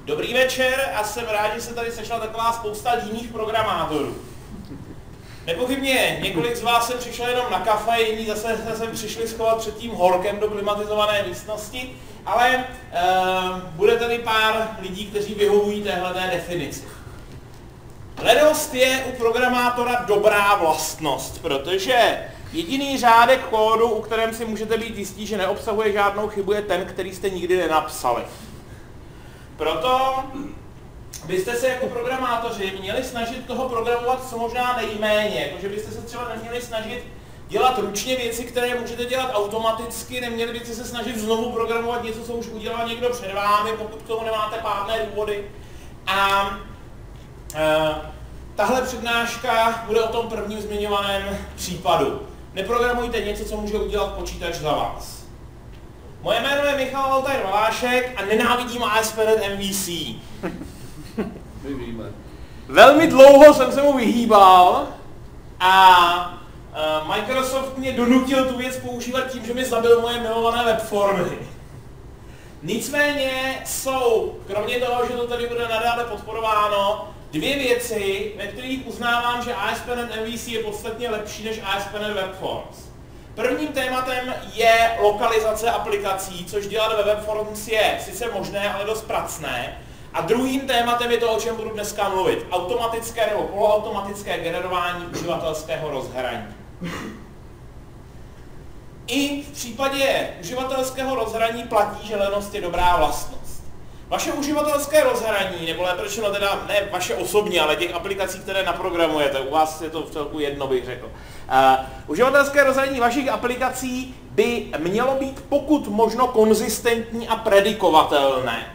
Dobrý večer a jsem rád, že se tady sešla taková spousta líných programátorů. Nepochybně několik z vás sem přišlo jenom na kafe, jiní zase sem přišli schovat před tím horkem do klimatizované místnosti, ale bude tady pár lidí, kteří vyhovují téhleté definici. Lenost je u programátora dobrá vlastnost, protože jediný řádek kódu, u kterém si můžete být jistí, že neobsahuje žádnou chybu, je ten, který jste nikdy nenapsali. Proto byste se jako programátoři měli snažit toho programovat co možná nejméně, jakože byste se třeba neměli snažit dělat ručně věci, které můžete dělat automaticky, neměli byste se snažit znovu programovat něco, co už udělal někdo před vámi, pokud k tomu nemáte pádné důvody. A tahle přednáška bude o tom prvním zmiňovaném případu. Neprogramujte něco, co může udělat počítač za vás. Moje jméno je Michal Altair Valášek a nenávidím ASP.NET MVC. Velmi dlouho jsem se mu vyhýbal a Microsoft mě donutil tu věc používat tím, že mi zabil moje milované webformy. Nicméně jsou, kromě toho, že to tady bude nadále podporováno, dvě věci, ve kterých uznávám, že ASP.NET MVC je podstatně lepší než ASP.NET Webforms. Prvním tématem je lokalizace aplikací, což dělat ve Webforms je sice možné, ale dost pracné. A druhým tématem je to, o čem budu dneska mluvit. Automatické nebo poloautomatické generování uživatelského rozhraní. I v případě uživatelského rozhraní platí, že lenost je dobrá vlastnost. Vaše uživatelské rozhraní, nebo lépe řečeno teda ne vaše osobní, ale těch aplikací, které naprogramujete, u vás je to v celku jedno, bych řekl. Uživatelské rozhraní vašich aplikací by mělo být pokud možno konzistentní a predikovatelné.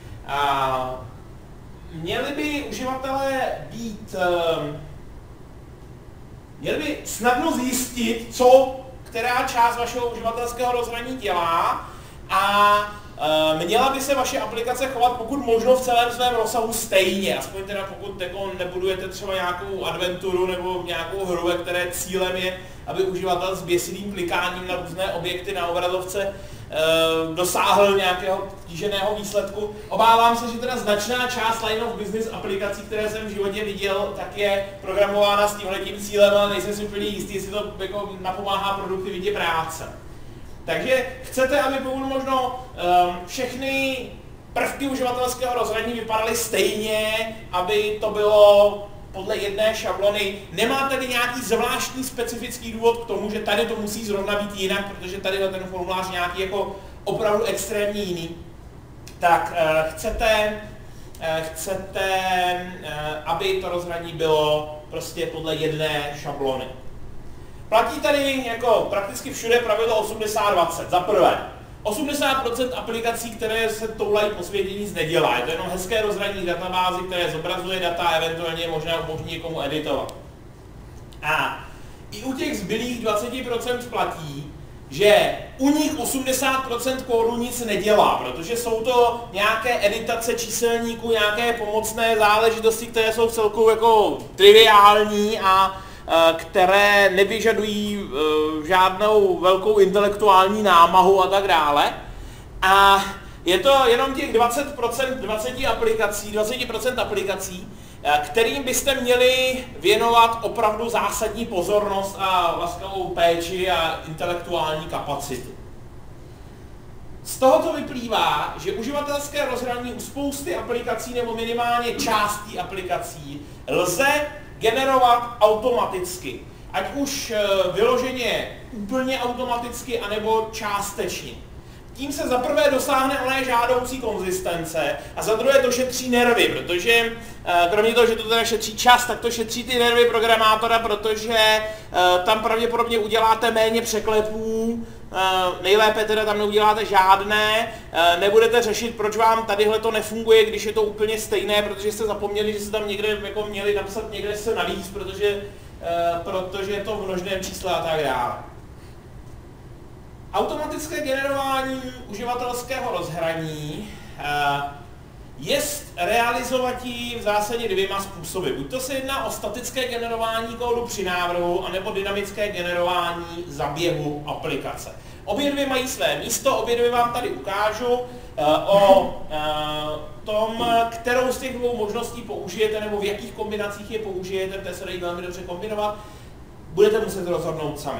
Měli by uživatelé měli by snadno zjistit, co která část vašeho uživatelského rozhraní dělá a měla by se vaše aplikace chovat pokud možno v celém svém rozsahu stejně, aspoň teda pokud nebudujete třeba nějakou adventuru nebo nějakou hru, ve které cílem je, aby uživatel s běsilým klikáním na různé objekty na obrazovce dosáhl nějakého tíženého výsledku. Obávám se, že teda značná část line of business aplikací, které jsem v životě viděl, tak je programována s tímhletím cílem, ale nejsem si úplně jistý, jestli to jako napomáhá produktivitě práce. Takže chcete, aby pokud možno všechny prvky uživatelského rozhraní vypadaly stejně, aby to bylo podle jedné šablony. Nemá tady nějaký zvláštní specifický důvod k tomu, že tady to musí zrovna být jinak, protože tady ten formulář nějaký jako opravdu extrémně jiný. Tak chcete, aby to rozhraní bylo prostě podle jedné šablony. Platí tady jako prakticky všude pravidlo 80-20. Za prvé, 80% aplikací, které se toulají po světě, nic nedělá. Je to jenom hezké rozhraní databázy, které zobrazuje data, eventuálně možná umožní někomu editovat. A i u těch zbylých 20% platí, že u nich 80% kódu nic nedělá, protože jsou to nějaké editace číselníků, nějaké pomocné záležitosti, které jsou celkou jako triviální a které nevyžadují žádnou velkou intelektuální námahu a tak dále. A je to jenom těch 20% aplikací, kterým byste měli věnovat opravdu zásadní pozornost a laskavou péči a intelektuální kapacitu. Z tohoto vyplývá, že uživatelské rozhraní u spousty aplikací nebo minimálně částí aplikací lze generovat automaticky. Ať už vyloženě úplně automaticky, anebo částečně. Tím se za prvé dosáhne oné žádoucí konzistence a za druhé to šetří nervy, protože kromě toho, že to teda šetří čas, tak to šetří ty nervy programátora, protože tam pravděpodobně uděláte méně překlepů, nejlépe teda tam neuděláte žádné, nebudete řešit, proč vám tadyhle to nefunguje, když je to úplně stejné, protože jste zapomněli, že jste tam někde jako měli napsat někde se navíc, protože je to v množném čísle a tak dále. Automatické generování uživatelského rozhraní je realizovatí v zásadě dvěma způsoby. Buď to se jedná o statické generování kódu při návrhu, anebo dynamické generování za běhu aplikace. Obě dvě mají své místo, obě dvě vám tady ukážu o tom, kterou z těch dvou možností použijete, nebo v jakých kombinacích je použijete, které se dají velmi dobře kombinovat, budete muset rozhodnout sami.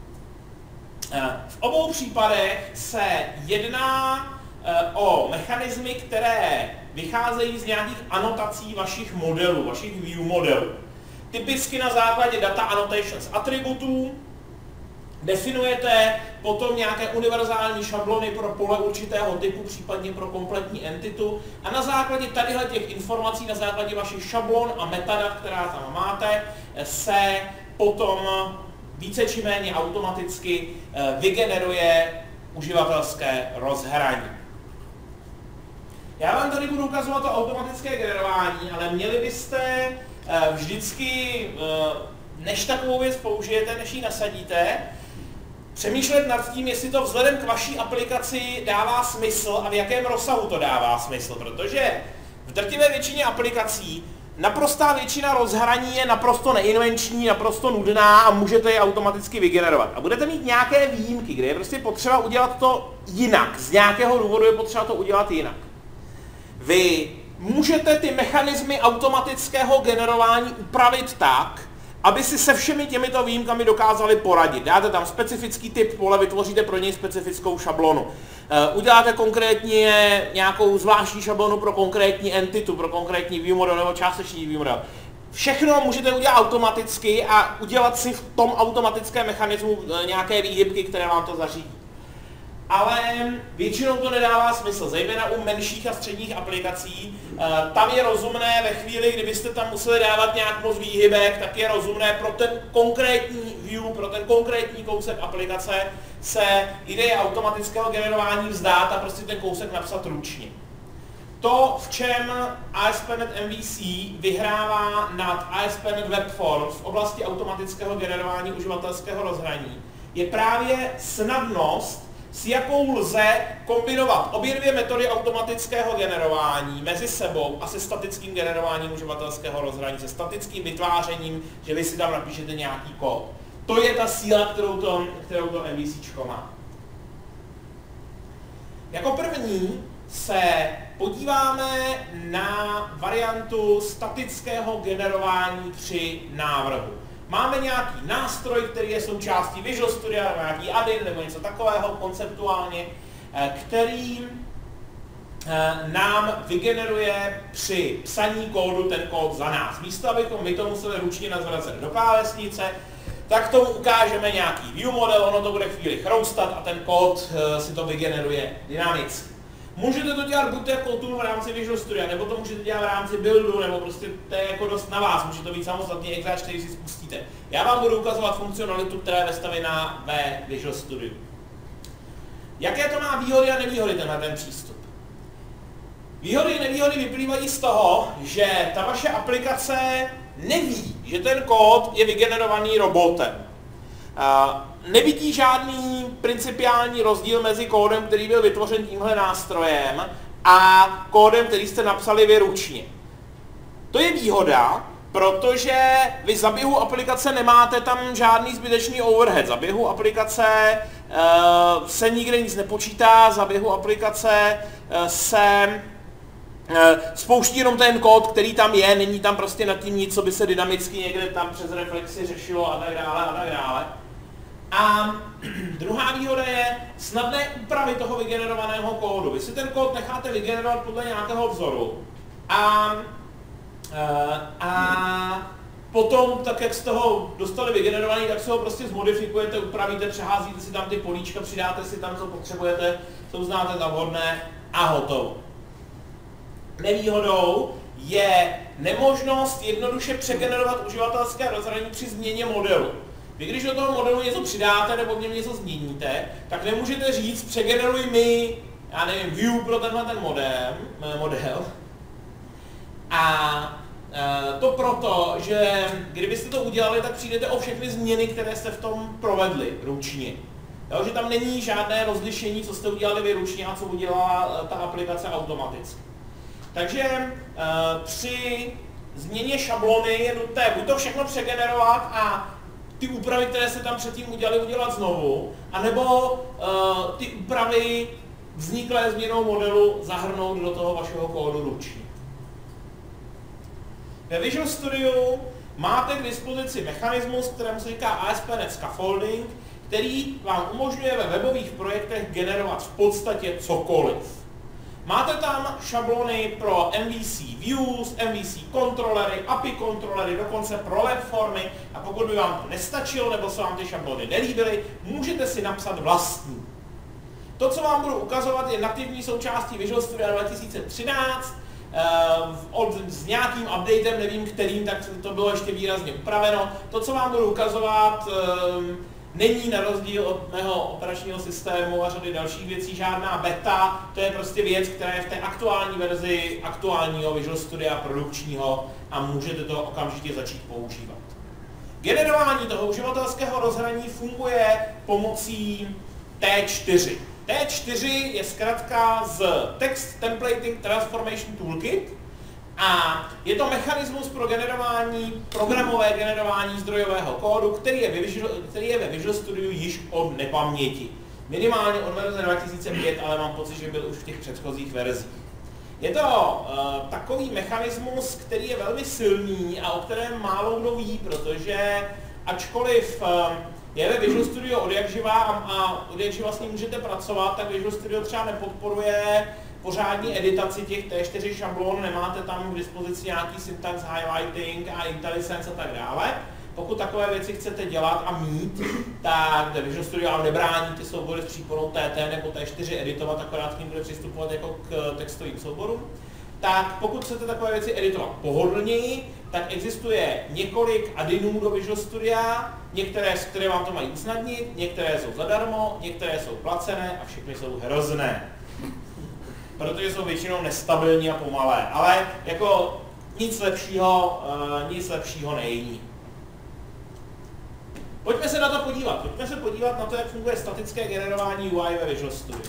V obou případech se jedná o mechanismy, které vycházejí z nějakých anotací vašich modelů, vašich view modelů. Typicky na základě data annotations atributů definujete potom nějaké univerzální šablony pro pole určitého typu, případně pro kompletní entitu a na základě tadyhle těch informací, na základě vašich šablon a metadat, která tam máte, se potom více či méně automaticky vygeneruje uživatelské rozhraní. Já vám tady budu ukazovat to automatické generování, ale měli byste vždycky, než takovou věc použijete, než ji nasadíte, přemýšlet nad tím, jestli to vzhledem k vaší aplikaci dává smysl a v jakém rozsahu to dává smysl, protože v drtivé většině aplikací naprostá většina rozhraní je naprosto neinvenční, naprosto nudná a můžete je automaticky vygenerovat. A budete mít nějaké výjimky, kde je prostě potřeba udělat to jinak. Z nějakého důvodu je potřeba to udělat jinak. Vy můžete ty mechanismy automatického generování upravit tak, aby si se všemi těmito výjimkami dokázali poradit. Dáte tam specifický typ pole, vytvoříte pro něj specifickou šablonu. Uděláte konkrétně nějakou zvláštní šablonu pro konkrétní entitu, pro konkrétní view model nebo částečný view model. Všechno můžete udělat automaticky a udělat si v tom automatickém mechanismu nějaké výhybky, které vám to zařídí. Ale většinou to nedává smysl, zejména u menších a středních aplikací. Tam je rozumné ve chvíli, kdybyste tam museli dávat nějak moc výhybek, tak je rozumné pro ten konkrétní view, pro ten konkrétní kousek aplikace se ideje automatického generování vzdát a prostě ten kousek napsat ručně. To, v čem ASP.NET MVC vyhrává nad ASP.NET Web Forms v oblasti automatického generování uživatelského rozhraní, je právě snadnost, s jakou lze kombinovat obě dvě metody automatického generování mezi sebou a se statickým generováním uživatelského rozhraní, se statickým vytvářením, že vy si tam napíšete nějaký kód. To je ta síla, kterou to MVCčko má. Jako první se podíváme na variantu statického generování při návrhu. Máme nějaký nástroj, který je součástí Visual Studia, nějaký add-in nebo něco takového konceptuálně, který nám vygeneruje při psaní kódu ten kód za nás. Místo, abychom my to museli ručně nazvracet do klávesnice, tak tomu ukážeme nějaký view model, ono to bude chvíli chroustat a ten kód si to vygeneruje dynamicky. Můžete to dělat buď jako tool v rámci Visual Studia, nebo to můžete dělat v rámci buildu, nebo prostě to je jako dost na vás, může to být samostatný exáč, který si spustíte. Já vám budu ukazovat funkcionalitu, která je vestavěná ve Visual Studiu. Jaké to má výhody a nevýhody ten přístup? Výhody a nevýhody vyplývají z toho, že ta vaše aplikace neví, že ten kód je vygenerovaný robotem. Nevidí žádný principiální rozdíl mezi kódem, který byl vytvořen tímhle nástrojem, a kódem, který jste napsali vy ručně. To je výhoda, protože vy za běhu aplikace nemáte tam žádný zbytečný overhead. Za běhu aplikace se nikde nic nepočítá, za běhu aplikace se spouští jenom ten kód, který tam je, není tam prostě nad tím nic, co by se dynamicky někde tam přes reflexi řešilo a tak dále a tak dále. A druhá výhoda je snadné úpravy toho vygenerovaného kódu. Vy si ten kód necháte vygenerovat podle nějakého vzoru a potom, tak jak jste ho dostali vygenerovaný, tak si ho prostě zmodifikujete, upravíte, přeházíte si tam ty políčka, přidáte si tam, co potřebujete, co uznáte za vhodné a hotovo. Nevýhodou je nemožnost jednoduše přegenerovat uživatelské rozhraní při změně modelu. Vy když do toho modelu něco přidáte nebo v něm něco změníte, tak nemůžete říct, přegeneruj mi, já nevím, view pro tenhle ten model. A to proto, že kdybyste to udělali, tak přijdete o všechny změny, které jste v tom provedli ručně. Jo, že tam není žádné rozlišení, co jste udělali vy ručně a co udělala ta aplikace automaticky. Takže při změně šablony je nutné buď to všechno přegenerovat a ty úpravy, které se tam předtím udělali, udělat znovu, anebo ty úpravy vzniklé změnou modelu zahrnout do toho vašeho kódu ručně. Ve Visual Studio máte k dispozici mechanismus, kterému se říká ASP.NET Scaffolding, který vám umožňuje ve webových projektech generovat v podstatě cokoliv. Máte tam šablony pro MVC Views, MVC kontrolery, API kontrolery, dokonce pro webformy a pokud by vám to nestačilo nebo se vám ty šablony nelíbily, můžete si napsat vlastní. To, co vám budu ukazovat, je nativní součástí Visual Studio 2013, s nějakým updatem, nevím kterým, tak to bylo ještě výrazně upraveno. To, co vám budu ukazovat, není na rozdíl od mého operačního systému a řady dalších věcí žádná beta, to je prostě věc, která je v té aktuální verzi aktuálního Visual Studia produkčního a můžete to okamžitě začít používat. Generování toho uživatelského rozhraní funguje pomocí T4. T4 je zkratka z Text Templating Transformation Toolkit a je to mechanismus pro programové generování zdrojového kódu, který je ve Visual Studio již od nepaměti. Minimálně od verze 2005, ale mám pocit, že byl už v těch předchozích verzích. Je to takový mechanismus, který je velmi silný a o kterém málo kdo ví, protože ačkoliv je ve Visual Studio odjakživa a odjakživa s ním můžete pracovat, tak Visual Studio třeba nepodporuje pořádní editaci těch T4 šablon, nemáte tam k dispozici nějaký syntax highlighting a IntelliSense a tak dále. Pokud takové věci chcete dělat a mít, tak Visual Studio vám nebrání ty soubory s příporou TT nebo T4 editovat, akorát k ním bude přistupovat jako k textovým souborům. Tak pokud chcete takové věci editovat pohodlněji, tak existuje několik add-inů do Visual Studia, které vám to mají usnadnit, některé jsou zadarmo, některé jsou placené a všechny jsou hrozné. Protože jsou většinou nestabilní a pomalé, ale jako nic lepšího není. Pojďme se na to podívat. Pojďme se podívat na to, jak funguje statické generování UI ve Visual Studio.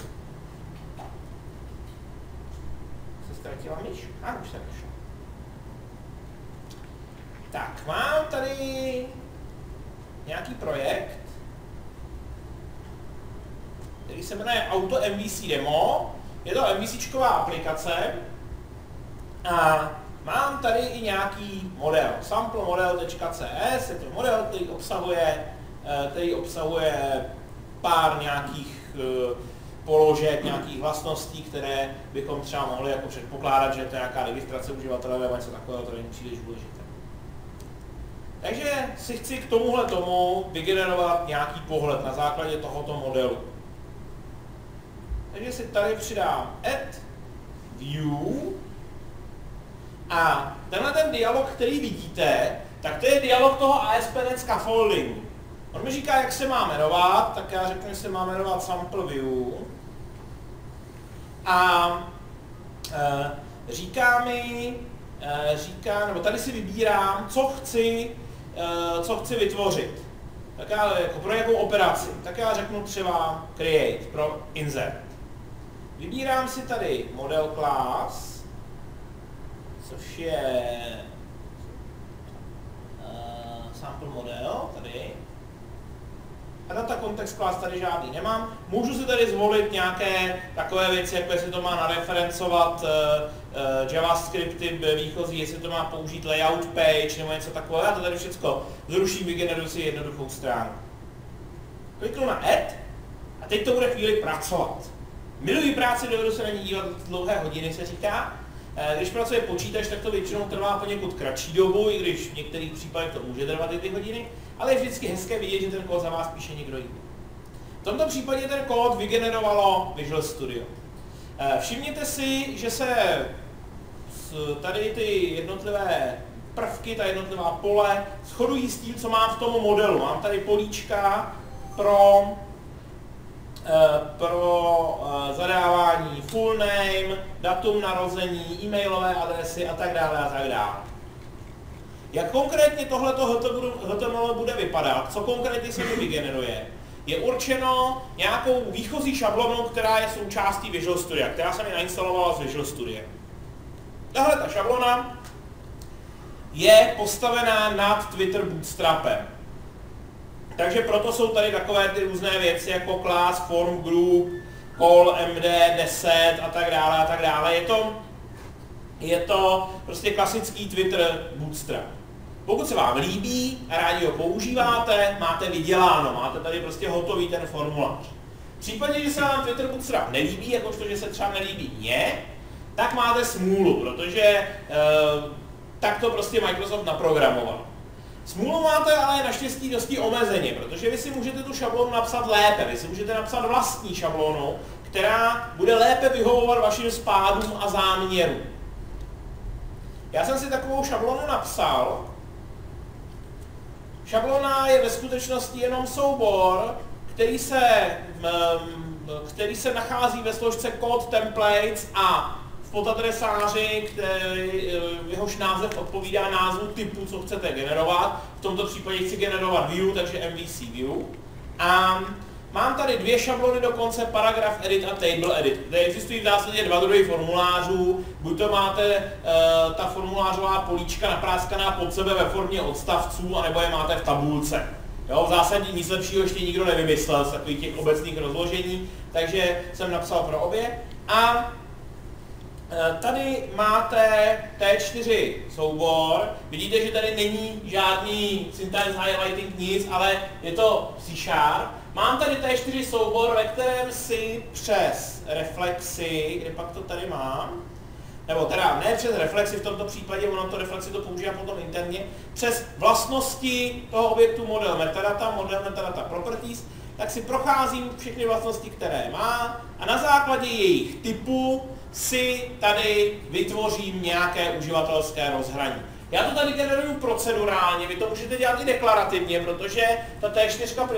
Se ztratila myš? Už se nešla. Tak, mám tady nějaký projekt, který se jmenuje Auto MVC Demo. Je to MVCčková aplikace a mám tady i nějaký model, samplemodel.cs, je to model, který obsahuje pár nějakých položek, nějakých vlastností, které bychom třeba mohli jako předpokládat, že to je nějaká registrace uživatele nebo něco takového, to není příliš důležité. Takže si chci k tomuhle tomu vygenerovat nějaký pohled na základě tohoto modelu. Takže si tady přidám add view a tenhle ten dialog, který vidíte, tak to je dialog toho ASP.NET Scaffoldingu. On mi říká, jak se má jmenovat, tak já řeknu, že se má jmenovat sample view a nebo tady si vybírám, co chci vytvořit. Tak já jako pro jakou operaci, tak já řeknu třeba create pro insert. Vybírám si tady model class, což je sample model tady. A data context class tady žádný nemám. Můžu si tady zvolit nějaké takové věci, jako jestli to má nareferencovat JavaScripty výchozí, jestli to má použít layout page nebo něco takového. Já to tady všechno zruším, vygeneruji si jednoduchou stránku. Kliknu na add a teď to bude chvíli pracovat. Miluji práci, dovedu se na ní dívat dlouhé hodiny, se říká. Když pracuje počítač, tak to většinou trvá poněkud kratší dobu, i když v některých případech to může trvat i ty hodiny, ale je vždycky hezké vidět, že ten kód za vás píše někdo jiný. V tomto případě ten kód vygenerovalo Visual Studio. Všimněte si, že se tady ty jednotlivé prvky, ta jednotlivá pole shodují s tím, co mám v tom modelu. Mám tady políčka pro zadávání full name, datum narození, e-mailové adresy a tak dále a tak dále. Jak konkrétně tohleto HTML bude vypadat, co konkrétně se mi vygeneruje, je určeno nějakou výchozí šablonou, která je součástí Visual Studia, která se mi nainstalovala z Visual Studia. Tahle ta šablona je postavená nad Twitter Bootstrapem. Takže proto jsou tady takové ty různé věci jako class, form, group, call, md, 10 a tak dále a tak dále. Je to prostě klasický Twitter Bootstrap. Pokud se vám líbí a rádi ho používáte, máte vyděláno, máte tady prostě hotový ten formulář. V případě, že se vám Twitter Bootstrap nelíbí, jakožto, že se třeba nelíbí mně, tak máte smůlu, protože tak to prostě Microsoft naprogramoval. Smůlu máte ale naštěstí dosti omezeně, protože vy si můžete tu šablonu napsat lépe, vy si můžete napsat vlastní šablonu, která bude lépe vyhovovat vašim spádům a záměrům. Já jsem si takovou šablonu napsal. Šablona je ve skutečnosti jenom soubor, který se nachází ve složce code templates a v podadresáři, jehož název odpovídá názvu typu, co chcete generovat. V tomto případě chci generovat view, takže MVC view. A mám tady dvě šablony dokonce, paragraph edit a table edit. Tady existují v zásadě dva druhy formulářů. Buď to máte ta formulářová políčka napráskaná pod sebe ve formě odstavců, anebo je máte v tabulce. Jo, v zásadě nic lepšího ještě nikdo nevymyslel z takových těch obecných rozložení, takže jsem napsal pro obě. A tady máte T4 soubor, vidíte, že tady není žádný syntax highlighting nic, ale je to C#. Mám tady T4 soubor, ve kterém si přes reflexy, kde pak to tady mám, nebo teda ne přes reflexy v tomto případě, ono to reflexy to používá potom interně, přes vlastnosti toho objektu model metadata properties, tak si procházím všechny vlastnosti, které má a na základě jejich typu si tady vytvořím nějaké uživatelské rozhraní. Já to tady generuju procedurálně, vy to můžete dělat i deklarativně, protože ta T4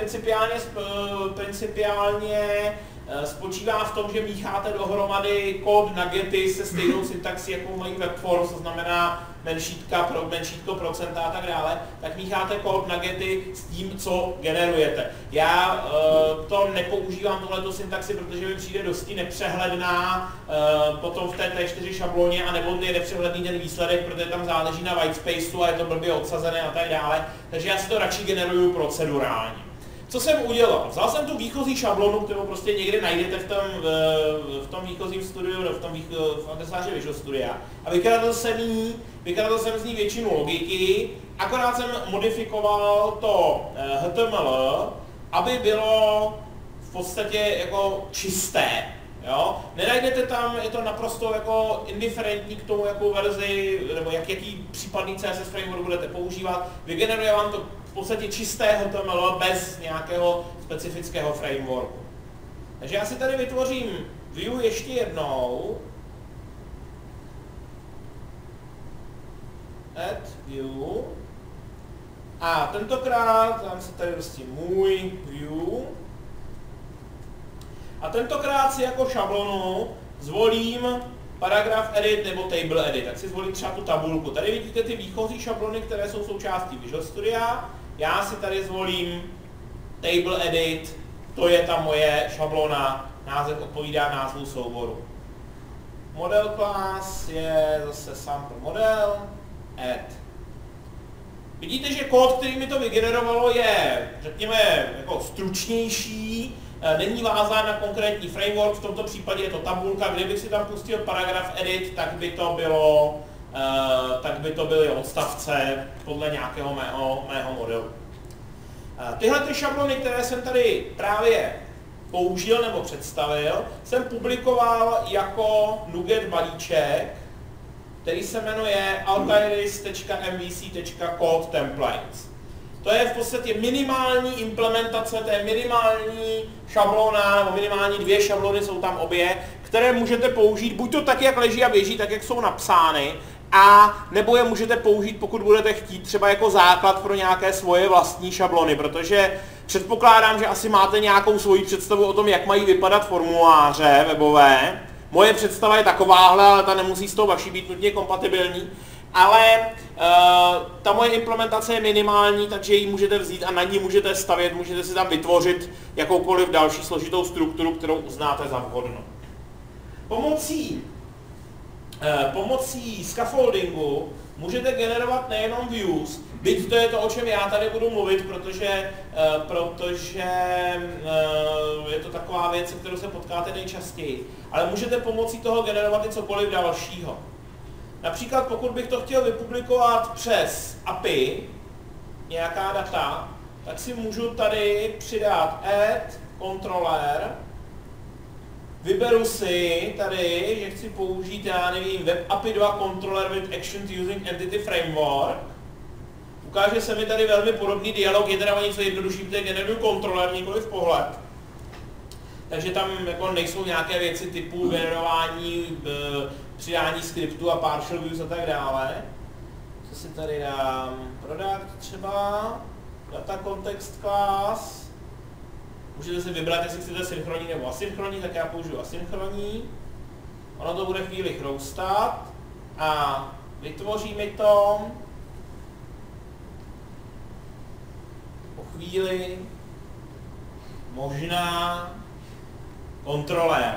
principiálně spočívá v tom, že mícháte dohromady kód nuggety se stejnou syntaxí, jakou mají webforms, to znamená menšítko, procenta a tak dále, tak mícháte kód nuggety s tím, co generujete. Já to nepoužívám tohleto syntaxi, protože mi přijde dosti nepřehledná potom v té T4 šabloně, anebo je nepřehledný ten výsledek, protože tam záleží na whitespaceu a je to blbě odsazené a tak dále, takže já si to radši generuju procedurálně. Co jsem udělal? Vzal jsem tu výchozí šablonu, kterou prostě někde najdete v tom výchozím studiu, v adresáři Visual Studia a vykradl jsem z ní většinu logiky, akorát jsem modifikoval to HTML, aby bylo v podstatě jako čisté. Jo? Nenajdete tam, je to naprosto jako indiferentní k tomu, jakou verzi, nebo jaký případný CSS framework budete používat. Vygeneruje vám to v podstatě čisté HTML bez nějakého specifického frameworku. Takže já si tady vytvořím view ještě jednou. Add view. A tentokrát dám si tady prostě můj view. A tentokrát si jako šablonu zvolím paragraph edit nebo table edit. Tak si zvolím třeba tu tabulku. Tady vidíte ty výchozí šablony, které jsou součástí Visual Studia. Já si tady zvolím table edit, to je ta moje šablona, název odpovídá názvu souboru. Model class je zase sample model, add. Vidíte, že kód, který mi to vygenerovalo, je, řekněme, jako stručnější, není vázán na konkrétní framework, v tomto případě je to tabulka, kdybych si tam pustil paragraph edit, tak by to byly odstavce podle nějakého mého modelu. Tyhle ty šablony, které jsem tady právě použil nebo představil, jsem publikoval jako NuGet balíček, který se jmenuje altairis.mvc.codetemplates. To je v podstatě minimální implementace, to je minimální šablona, nebo minimální dvě šablony jsou tam obě, které můžete použít buď to tak, jak leží a běží, tak, jak jsou napsány, a nebo je můžete použít, pokud budete chtít, třeba jako základ pro nějaké svoje vlastní šablony, protože předpokládám, že asi máte nějakou svoji představu o tom, jak mají vypadat formuláře webové. Moje představa je takováhle, ale ta nemusí s tou vaší být nutně kompatibilní. Ale ta moje implementace je minimální, takže ji můžete vzít a na ní můžete stavět, můžete si tam vytvořit jakoukoliv další složitou strukturu, kterou uznáte za vhodnou. Pomocí pomocí scaffoldingu můžete generovat nejenom views, byť to je to, o čem já tady budu mluvit, protože je to taková věc, se kterou se potkáte nejčastěji, ale můžete pomocí toho generovat i cokoliv dalšího. Například pokud bych to chtěl vypublikovat přes API, nějaká data, tak si můžu tady přidat add controller, vyberu si tady, že chci použít, já nevím, Web API 2 controller with actions using entity framework. Ukáže se mi tady velmi podobný dialog, je teda o něco jednodušší, protože generuju kontroler, nikoliv pohled. Takže tam jako nejsou nějaké věci typu generování, přidání skriptu a partial views a tak dále. Co si tady dám? Product třeba, data context class. Můžete si vybrat, jestli chcete synchronní nebo asynchronní, tak já použiju asynchronní. Ono to bude chvíli chroustat a vytvoří mi to po chvíli možná kontroler.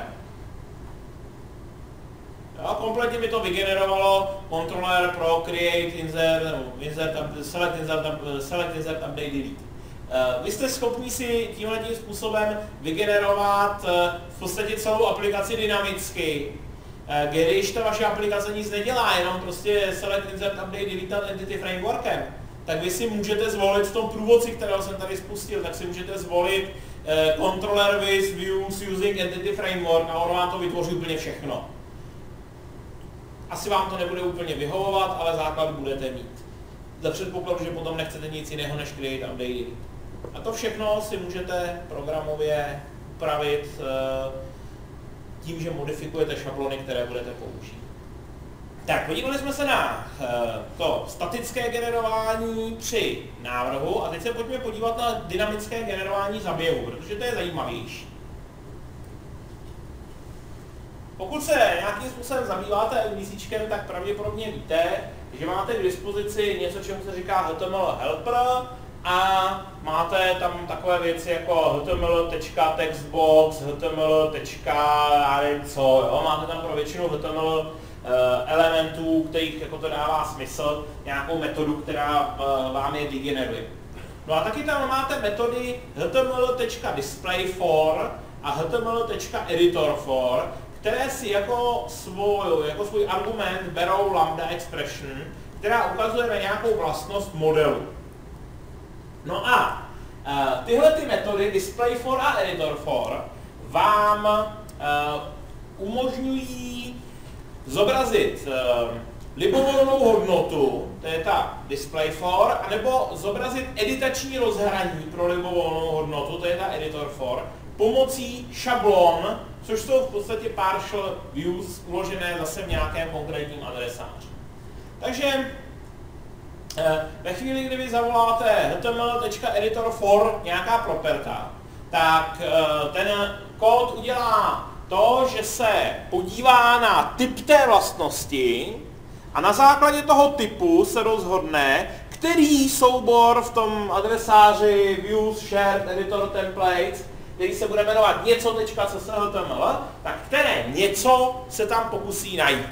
Jo, kompletně mi to vygenerovalo kontroler pro create, insert, select, insert, update, delete. Vy jste schopni si tímhletím způsobem vygenerovat v podstatě celou aplikaci dynamicky, když ta vaše aplikace nic nedělá, jenom prostě select, insert, update, delete entity frameworkem, tak vy si můžete zvolit v tom průvodci, kterého jsem tady spustil, tak si můžete zvolit controller with views using entity framework a on vám to vytvoří úplně všechno. Asi vám to nebude úplně vyhovovat, ale základ budete mít. Za předpokladu, že potom nechcete nic jiného než create, update. A to všechno si můžete programově upravit tím, že modifikujete šablony, které budete použít. Tak, podívali jsme se na to statické generování při návrhu a teď se pojďme podívat na dynamické generování zaběhu, protože to je zajímavější. Pokud se nějakým způsobem zabýváte MVCčkem, tak pravděpodobně víte, že máte k dispozici něco, čemu se říká HTML helper a máte tam takové věci jako html.textbox, html. Já nevím co, jo? Máte tam pro většinu HTML elementů, kterých jako to dává smysl, nějakou metodu, která vám je vygeneruje. No a taky tam máte metody html.displayFor a html.editorFor, které si jako svůj argument berou lambda expression, která ukazuje na nějakou vlastnost modelu. No a tyhle ty metody displayFor a editorFor vám umožňují zobrazit libovolnou hodnotu, to je ta displayFor, anebo zobrazit editační rozhraní pro libovolnou hodnotu, to je ta editorFor, pomocí šablon, což jsou v podstatě partial views uložené zase v nějakém konkrétním adresáři. Takže ve chvíli, kdy vy zavoláte html.editorFor nějaká properta, tak ten kód udělá to, že se podívá na typ té vlastnosti a na základě toho typu se rozhodne, který soubor v tom adresáři views, shared, editor, templates, který se bude jmenovat něco.cchtml, tak které něco se tam pokusí najít.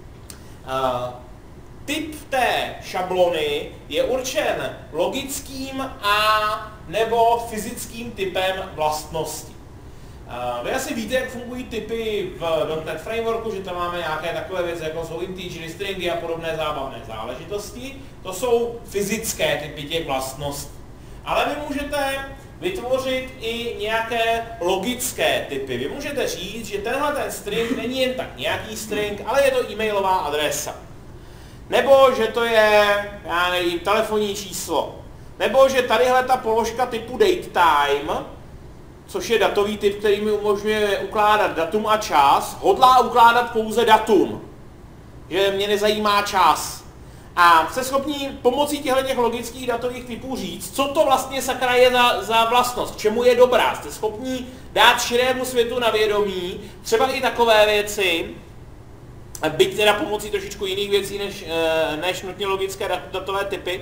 Typ té šablony je určen logickým a nebo fyzickým typem vlastnosti. Vy asi víte, jak fungují typy v .NET Frameworku, že tam máme nějaké takové věci, jako jsou integery, stringy a podobné zábavné záležitosti. To jsou fyzické typy těch vlastností. Ale vy můžete vytvořit i nějaké logické typy. Vy můžete říct, že tenhle ten string není jen tak nějaký string, ale je to e-mailová adresa. Nebo že to je, já nevím, telefonní číslo. Nebo že tadyhle ta položka typu datetime, což je datový typ, který mi umožňuje ukládat datum a čas, hodlá ukládat pouze datum. Že mě nezajímá čas. A jste schopni pomocí těchto logických datových typů říct, co to vlastně sakra je za vlastnost, k čemu je dobrá. Jste schopni dát širému světu na vědomí třeba i takové věci, byť teda pomocí trošičku jiných věcí než nutně logické datové typy,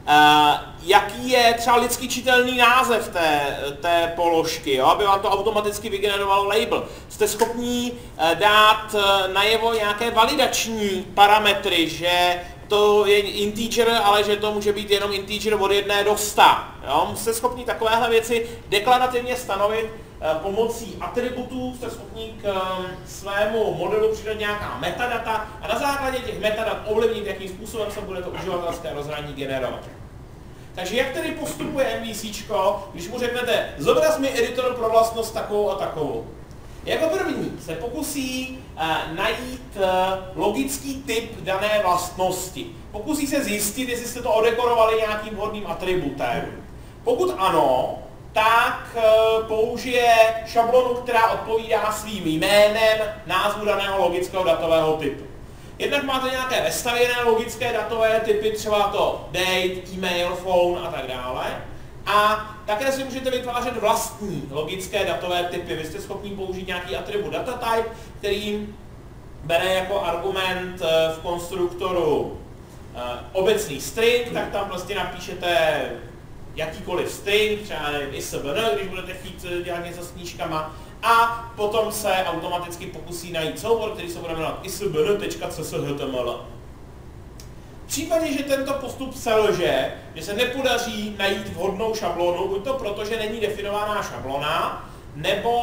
jaký je třeba lidsky čitelný název té položky, jo? Aby vám to automaticky vygenerovalo label. Jste schopní dát najevo nějaké validační parametry, že to je integer, ale že to může být jenom integer od 1 do 100. Jo? Jste schopni takovéhle věci deklarativně stanovit pomocí atributů, jste schopni k svému modelu přidat nějaká metadata a na základě těch metadat ovlivnit, jakým způsobem se bude to uživatelské rozhraní generovat. Takže jak tedy postupuje MVCčko, když mu řeknete, zobraz mi editor pro vlastnost takovou a takovou. Jako první se pokusí najít logický typ dané vlastnosti. Pokusí se zjistit, jestli jste to odekorovali nějakým vhodným atributem. Pokud ano, tak použije šablonu, která odpovídá svým jménem názvu daného logického datového typu. Jednak máte nějaké vestavěné logické datové typy, třeba to date, email, phone a tak dále. A také si můžete vytvářet vlastní logické datové typy. Vy jste schopni použít nějaký atribut datatype, který bere jako argument v konstruktoru obecný string, tak tam prostě napíšete jakýkoliv string, třeba isbn, když budete chtít dělat něco s knížkama, a potom se automaticky pokusí najít soubor, který se bude jmenovat isbn.cshtml. V případě, že tento postup selže, že se nepodaří najít vhodnou šablonu, buď to proto, že není definovaná šablona, nebo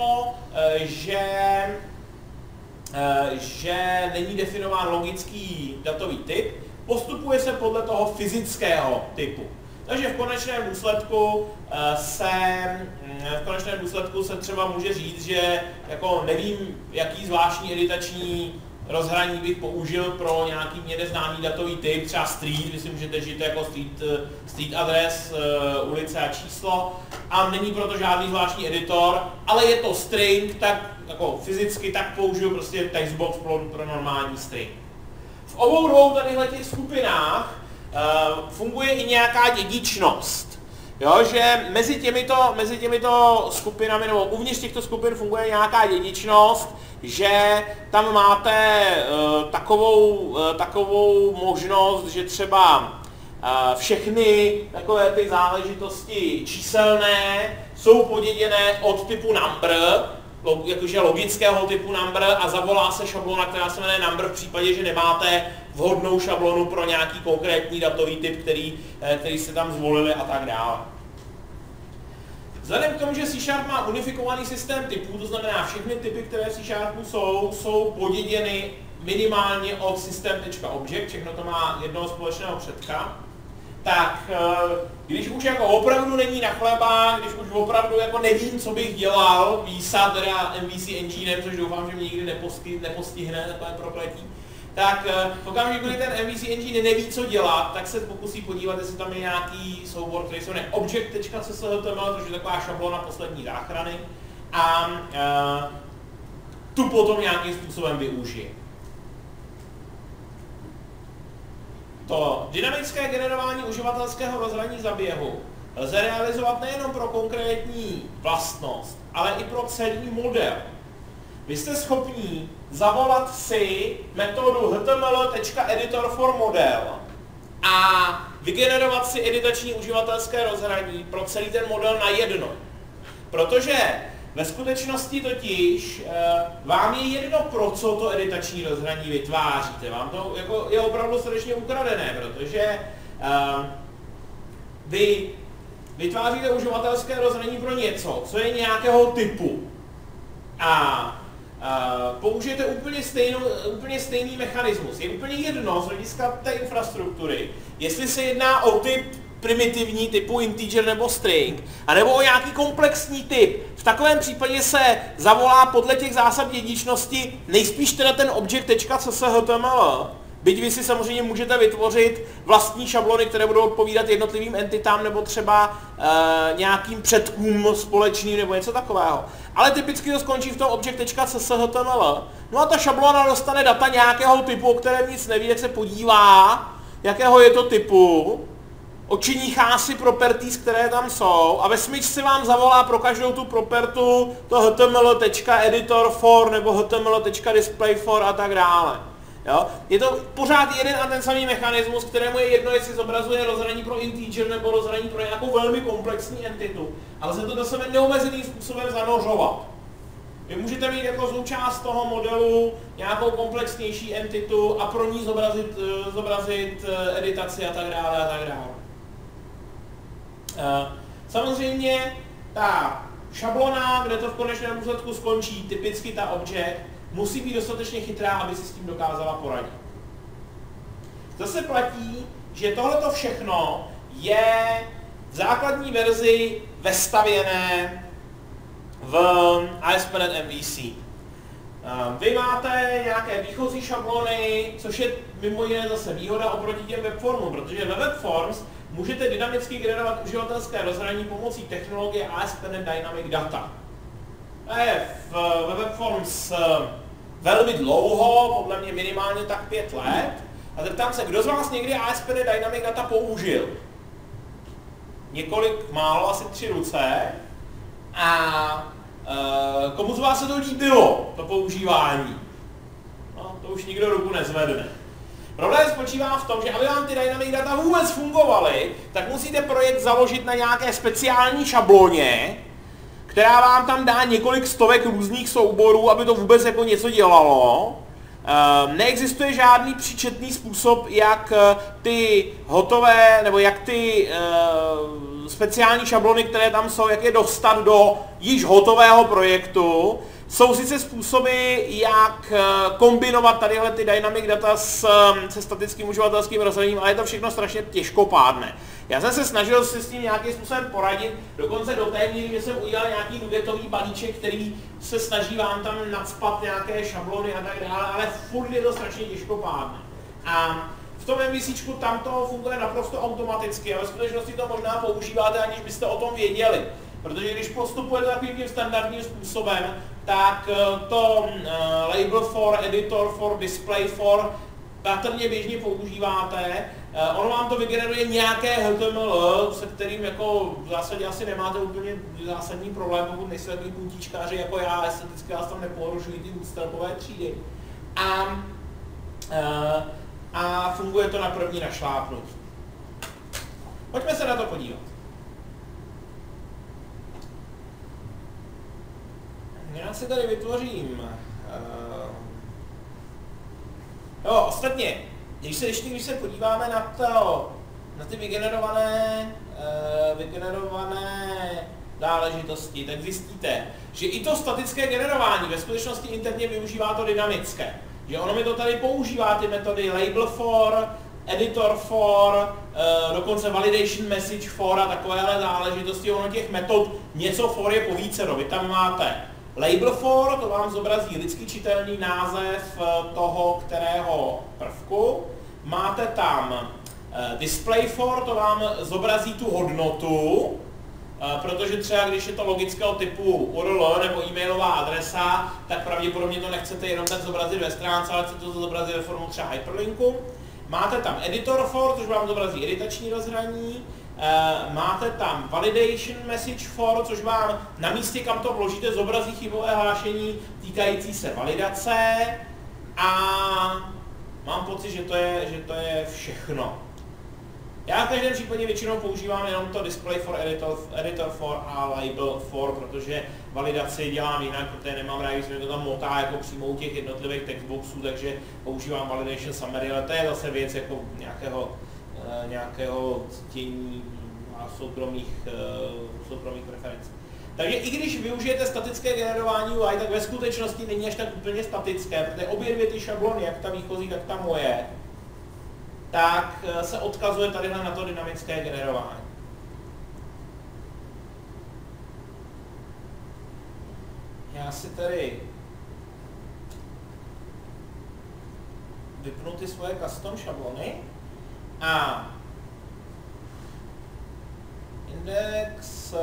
že není definován logický datový typ, postupuje se podle toho fyzického typu. Takže v konečném důsledku se třeba může říct, že jako nevím, jaký zvláštní editační rozhraní bych použil pro nějaký mě neznámý datový typ, třeba street, vy si můžete žít jako street adres, ulice a číslo, a není proto žádný zvláštní editor, ale je to string, tak jako fyzicky tak použiju prostě textbox pro normální string. V obou dvou tadyhle skupinách funguje i nějaká dědičnost. Jo, že mezi těmito skupinami, nebo uvnitř těchto skupin funguje nějaká dědičnost, že tam máte takovou možnost, že třeba všechny takové ty záležitosti číselné jsou poděděné od typu number, jakože logického typu number, a zavolá se šablona, která se jmenuje number v případě, že nemáte vhodnou šablonu pro nějaký konkrétní datový typ, který jste tam zvolili a tak dále. Vzhledem k tomu, že C# má unifikovaný systém typů, to znamená všechny typy, které v C# jsou poděděny minimálně od system.object, všechno to má jednoho společného předka, tak když už jako opravdu není na chleba, když už opravdu jako nevím, co bych dělal, výsa teda MVC enginem, což doufám, že mě nikdy nepostihne takové prokletí, tak v okamžiku, kdy ten MVC engine neví, co dělat, tak se pokusí podívat, jestli tam je nějaký soubor, který se jmenuje object.cshtml, což je taková šablona poslední záchrany, a tu potom nějakým způsobem využije. To dynamické generování uživatelského rozhraní zaběhu lze realizovat nejenom pro konkrétní vlastnost, ale i pro celý model. Vy jste schopni zavolat si metodu html.editor4model a vygenerovat si editační uživatelské rozhraní pro celý ten model na jedno. Protože ve skutečnosti totiž vám je jedno, pro co to editační rozhraní vytváříte. Vám to jako je opravdu srdečně ukradené, protože vy vytváříte uživatelské rozhraní pro něco, co je nějakého typu. A použijete úplně stejný mechanismus. Je úplně jedno z hlediska té infrastruktury, jestli se jedná o typ primitivní typu integer nebo string, anebo o nějaký komplexní typ. V takovém případě se zavolá podle těch zásad dědičnosti nejspíš teda ten object.cshtml. Byť vy si samozřejmě můžete vytvořit vlastní šablony, které budou odpovídat jednotlivým entitám nebo třeba nějakým předkům společným nebo něco takového. Ale typicky to skončí v tom object.cshtml. No a ta šablona dostane data nějakého typu, o kterém nic neví, jak se podívá, jakého je to typu, očiníchá si properties, které tam jsou, a ve smyčci vám zavolá pro každou tu propertu to html.editor4 nebo html.display4 a tak dále. Jo? Je to pořád jeden a ten samý mechanismus, kterému je jedno, jestli zobrazuje rozhraní pro integer nebo rozhraní pro nějakou velmi komplexní entitu, ale se to do sebe neomezeným způsobem zanořovat. Vy můžete mít jako součást toho modelu nějakou komplexnější entitu a pro ní zobrazit editaci a tak dále a tak dále. Samozřejmě ta šablona, kde to v konečném důsledku skončí, typicky ta object, musí být dostatečně chytrá, aby si s tím dokázala poradit. Zase platí, že tohleto všechno je v základní verzi vestavěné v ASP.NET MVC. Vy máte nějaké výchozí šablony, což je mimo jiné zase výhoda oproti těm webformům, protože ve webforms můžete dynamicky generovat uživatelské rozhraní pomocí technologie ASP.NET Dynamic Data. To je ve webforms velmi dlouho, podle mě minimálně tak 5 let. A zeptám se, kdo z vás někdy ASP.NET Dynamic Data použil? Několik, málo, asi 3 ruce. A komu z vás se to líbilo, to používání? No, to už nikdo ruku nezvedne. Problém spočívá v tom, že aby vám ty dynamic data vůbec fungovaly, tak musíte projekt založit na nějaké speciální šabloně, která vám tam dá několik stovek různých souborů, aby to vůbec jako něco dělalo. Neexistuje žádný příčetný způsob, jak ty hotové, nebo jak ty speciální šablony, které tam jsou, jak je dostat do již hotového projektu. Jsou sice způsoby, jak kombinovat tadyhle ty dynamic data se statickým uživatelským rozhraním, ale je to všechno strašně těžkopádné. Já jsem se snažil si s tím nějakým způsobem poradit, dokonce do té míry, že jsem udělal nějaký nugetový balíček, který se snaží vám tam nacpat nějaké šablony a tak dále, ale furt je to strašně těžkopádné. A v tom MVCčku tam to funguje naprosto automaticky a ve skutečnosti to možná používáte, aniž byste o tom věděli. Protože když postupujete takovým tím standardním způsobem, tak to label for, editor for, display for patrně běžně používáte. Ono vám to vygeneruje nějaké HTML, se kterým jako v zásadě asi nemáte úplně zásadní problém, pokud nejste takový puntíčkáři jako já, esteticky vás tam nepohrožují ty bootstrapové třídy. A funguje to na první našlápnutí. Pojďme se na to podívat. Já si tady vytvořím... ostatně, když se podíváme na ty vygenerované záležitosti, tak zjistíte, že i to statické generování ve skutečnosti interně využívá to dynamické. Že ono mi to tady používá ty metody label for, editor for, dokonce validation message for a takovéhle záležitosti. Ono těch metod něco for je povícero. Vy tam máte label for, to vám zobrazí lidsky čitelný název toho kterého prvku. Máte tam display for, to vám zobrazí tu hodnotu, protože třeba když je to logického typu URL nebo e-mailová adresa, tak pravděpodobně to nechcete jenom tak zobrazit ve stránce, ale chcete to zobrazit ve formu třeba hyperlinku. Máte tam editor for, což vám zobrazí editační rozhraní. Máte tam validation message for, což vám na místě, kam to vložíte, zobrazí chybové hlášení týkající se validace. A mám pocit, že to je všechno. Já v každém případě většinou používám jenom to display for, editor for a label for, protože validaci dělám jinak, protože nemám rád, když se mi to tam motá jako přímo u těch jednotlivých textboxů, takže používám validation summary, ale to je zase věc jako nějakého cítění a soukromých preferencí. Takže i když využijete statické generování UI, tak ve skutečnosti není až tak úplně statické, protože obě dvě ty šablony, jak ta výchozí, tak ta moje, tak se odkazuje tady na to dynamické generování. Já si tady vypnu ty svoje custom šablony a index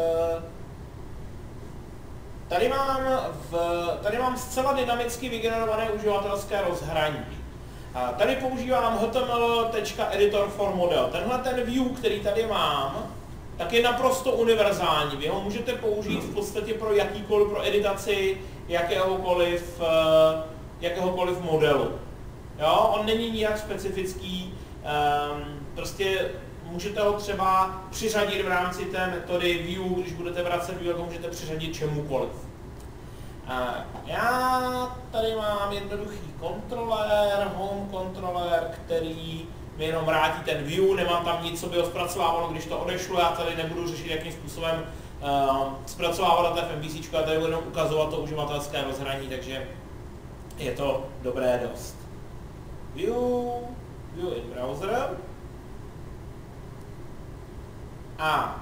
tady mám zcela dynamicky vygenerované uživatelské rozhraní. Tady používám html.editor for model. Tenhle ten view, který tady mám, tak je naprosto univerzální. Vy ho můžete použít v podstatě pro editaci jakéhokoliv modelu. Jo, on není nijak specifický, prostě můžete ho třeba přiřadit v rámci té metody view, když budete vracet view, ho můžete přiřadit čemukoliv. Já tady mám jednoduchý kontroler, home kontroler, který mi jenom vrátí ten view, nemám tam nic, co by ho zpracovávalo, když to odešlu, já tady nebudu řešit, jakým způsobem zpracovávat data v MVC, a tady budu jenom ukazovat to uživatelské rozhraní, takže je to dobré dost. View in browser. A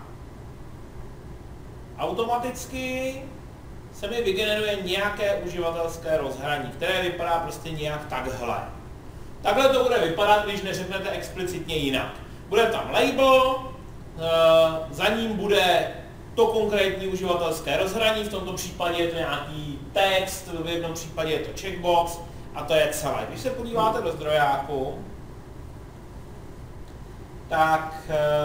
automaticky se mi vygeneruje nějaké uživatelské rozhraní, které vypadá prostě nějak takhle. Takhle to bude vypadat, když neřeknete explicitně jinak. Bude tam label, za ním bude to konkrétní uživatelské rozhraní, v tomto případě je to nějaký text, v jednom případě je to checkbox a to je celé. Když se podíváte do zdrojáku, tak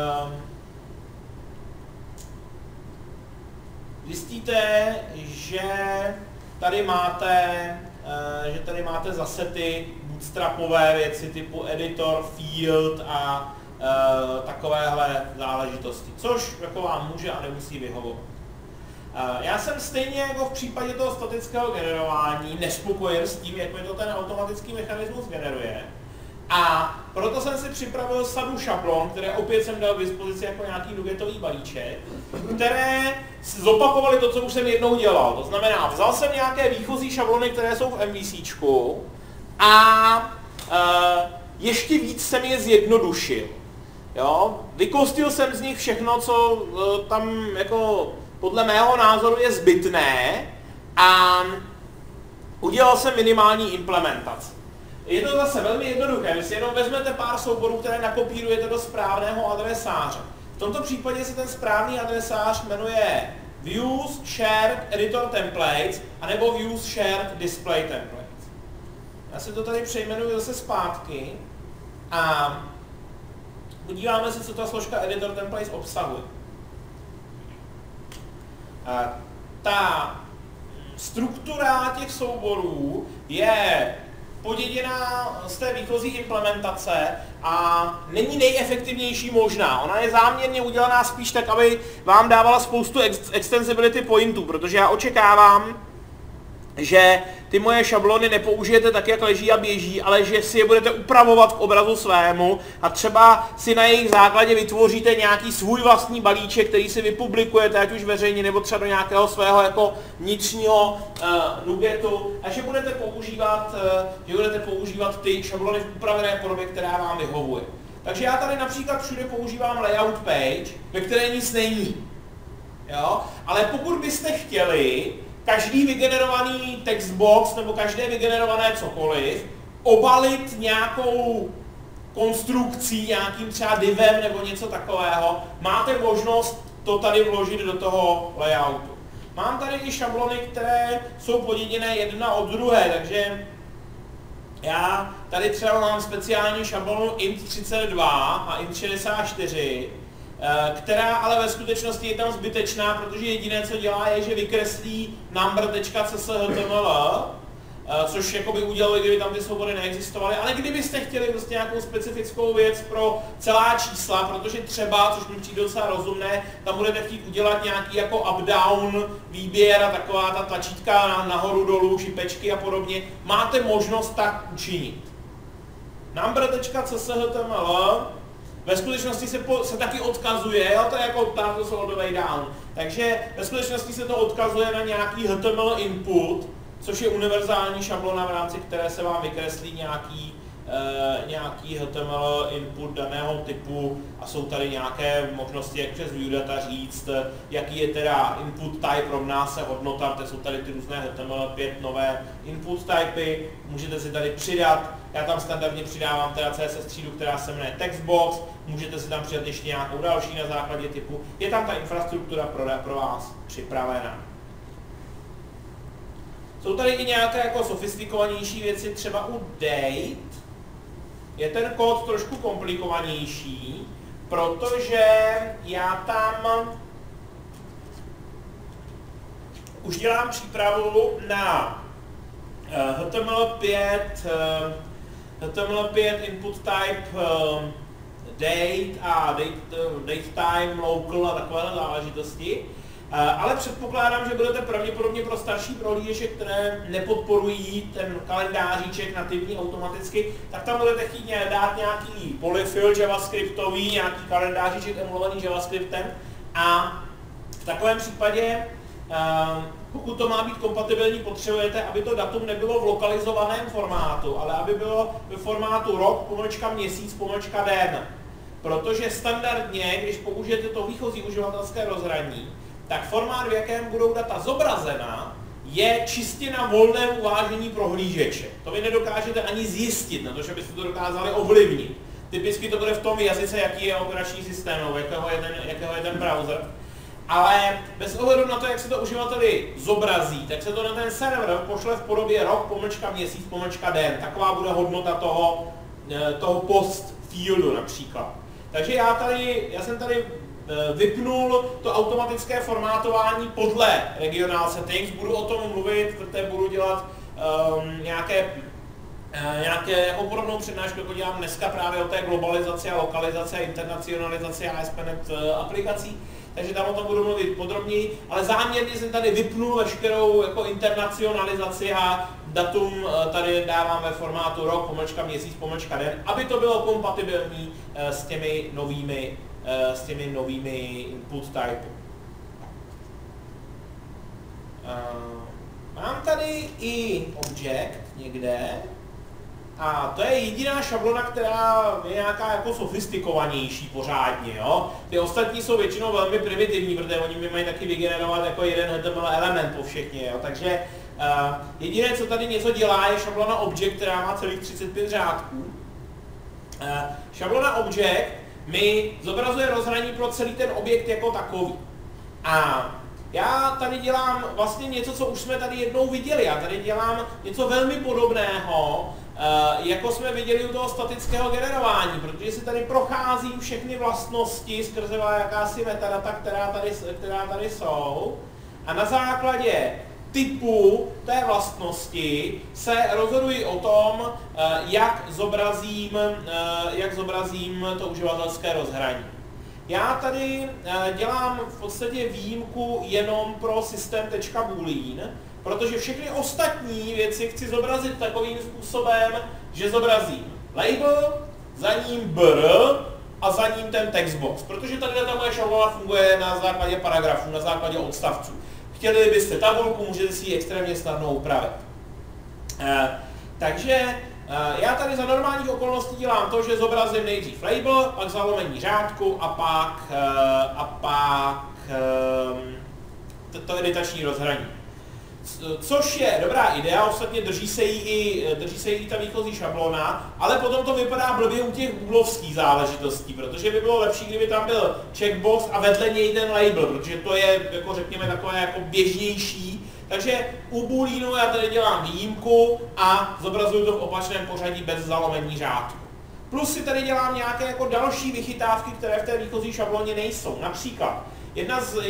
zjistíte, že tady máte zase ty bootstrapové věci typu editor, field a takovéhle záležitosti, což jako vám může a nemusí vyhovovat. Já jsem stejně jako v případě toho statického generování nespokojen s tím, jak mi to ten automatický mechanismus generuje. A proto jsem si připravil sadu šablon, které opět jsem dal k dispozici jako nějaký nugetový balíček, které zopakovaly to, co už jsem jednou dělal. To znamená, vzal jsem nějaké výchozí šablony, které jsou v MVCčku a ještě víc jsem je zjednodušil. Jo? Vykostil jsem z nich všechno, co tam jako podle mého názoru je zbytné a udělal jsem minimální implementaci. Je to zase velmi jednoduché, vy si jenom vezmete pár souborů, které nakopírujete do správného adresáře. V tomto případě se ten správný adresář jmenuje views shared editor templates anebo views shared display templates. Já si to tady přejmenuji zase zpátky a podíváme se, co ta složka editor templates obsahuje. Ta struktura těch souborů je poděděná z té výchozí implementace a není nejefektivnější možná. Ona je záměrně udělaná spíš tak, aby vám dávala spoustu extensibility pointů, protože já očekávám, že ty moje šablony nepoužijete tak, jak leží a běží, ale že si je budete upravovat k obrazu svému a třeba si na jejich základě vytvoříte nějaký svůj vlastní balíček, který si vypublikujete, ať už veřejně, nebo třeba do nějakého svého jako vnitřního nugetu a že budete používat ty šablony v upravené podobě, která vám vyhovuje. Takže já tady například všude používám layout page, ve které nic není. Jo? Ale pokud byste chtěli každý vygenerovaný textbox nebo každé vygenerované cokoliv obalit nějakou konstrukcí, nějakým třeba divem nebo něco takového, máte možnost to tady vložit do toho layoutu. Mám tady i šablony, které jsou poděděné jedna od druhé, takže já tady třeba mám speciální šablonu int32 a int64, která ale ve skutečnosti je tam zbytečná, protože jediné, co dělá, je, že vykreslí number.css.html, což jakoby udělalo, kdyby tam ty soubory neexistovaly, ale kdybyste chtěli prostě nějakou specifickou věc pro celá čísla, protože třeba, což mi přijde docela rozumné, tam budete chtít udělat nějaký jako up-down výběr a taková ta tlačítka nahoru, dolů, šipečky a podobně, máte možnost tak učinit. Number.css.html ve skutečnosti se taky odkazuje, jo, to je jako to all the way down. Takže ve skutečnosti se to odkazuje na nějaký HTML input, což je univerzální šablona, v rámci které se vám vykreslí nějaký HTML input daného typu a jsou tady nějaké možnosti, jak přes viewdata říct, jaký je teda input type, rovná se hodnota, to jsou tady ty různé HTML5 nové input typy, můžete si tady přidat, já tam standardně přidávám teda CSS třídu, která se jmenuje textbox, můžete si tam přidat ještě nějakou další na základě typu, je tam ta infrastruktura pro vás připravená. Jsou tady i nějaké jako sofistikovanější věci, třeba u date je ten kód trošku komplikovanější, protože já tam už dělám přípravu na HTML5 HTML5 input type date a date time, local a takové záležitosti. Ale předpokládám, že budete pravděpodobně pro starší prohlížeče, které nepodporují ten kalendáříček nativní automaticky, tak tam budete chtít dát nějaký polyfill javascriptový, nějaký kalendáříček emulovaný javascriptem a v takovém případě, pokud to má být kompatibilní, potřebujete, aby to datum nebylo v lokalizovaném formátu, ale aby bylo ve formátu rok, měsíc, den. Protože standardně, když použijete to výchozí uživatelské rozhraní, tak formát, v jakém budou data zobrazena, je čistě na volném uvážení prohlížeče. To vy nedokážete ani zjistit, na to, že byste to dokázali ovlivnit. Typicky to bude v tom jazyce, jaký je operační systém, jakého je ten browser. Ale bez ohledu na to, jak se to uživateli zobrazí, tak se to na ten server pošle v podobě rok, měsíc, den. Taková bude hodnota toho post fieldu například. Takže já jsem tady vypnul to automatické formátování podle regional settings, budu o tom mluvit, protože budu dělat nějakou podobnou přednášku, jako dělám dneska právě o té globalizaci a lokalizaci a internacionalizaci ASP.NET aplikací, takže tam o tom budu mluvit podrobněji, ale záměrně jsem tady vypnul veškerou jako internacionalizaci a datum tady dávám ve formátu rok, měsíc, den, aby to bylo kompatibilní s těmi novými input typy. Mám tady i object někde a to je jediná šablona, která je nějaká jako sofistikovanější pořádně. Jo? Ty ostatní jsou většinou velmi primitivní, protože oni mi mají taky vygenerovat jako jeden HTML element po všechně. Jo? Takže jediné, co tady něco dělá, je šablona object, která má celých 35 řádků. Šablona object mi zobrazuje rozhraní pro celý ten objekt jako takový. A já tady dělám vlastně něco, co už jsme tady jednou viděli. Já tady dělám něco velmi podobného, jako jsme viděli u toho statického generování, protože si tady procházím všechny vlastnosti skrze jakási metadata, která tady jsou. A na základě typu té vlastnosti se rozhoduji o tom, jak zobrazím to uživatelské rozhraní. Já tady dělám v podstatě výjimku jenom pro system.boolean, protože všechny ostatní věci chci zobrazit takovým způsobem, že zobrazím label, za ním br a za ním ten textbox, protože tady ta moje šablona funguje na základě paragrafů, na základě odstavců. Chtěli byste tabulku, můžete si ji extrémně snadno upravit. Takže já tady za normálních okolností dělám to, že zobrazím nejdřív label, pak zalomení řádku a pak to editační rozhraní. Což je dobrá idea, ostatně drží se jí i ta výchozí šablona, ale potom to vypadá blbě u těch googlovských záležitostí, protože by bylo lepší, kdyby tam byl checkbox a vedle něj ten label, protože to je, jako řekněme, takové jako běžnější. Takže u booleanu já tady dělám výjimku a zobrazuju to v opačném pořadí bez zalomení řádku. Plus si tady dělám nějaké jako další vychytávky, které v té výchozí šabloně nejsou. Například jedna z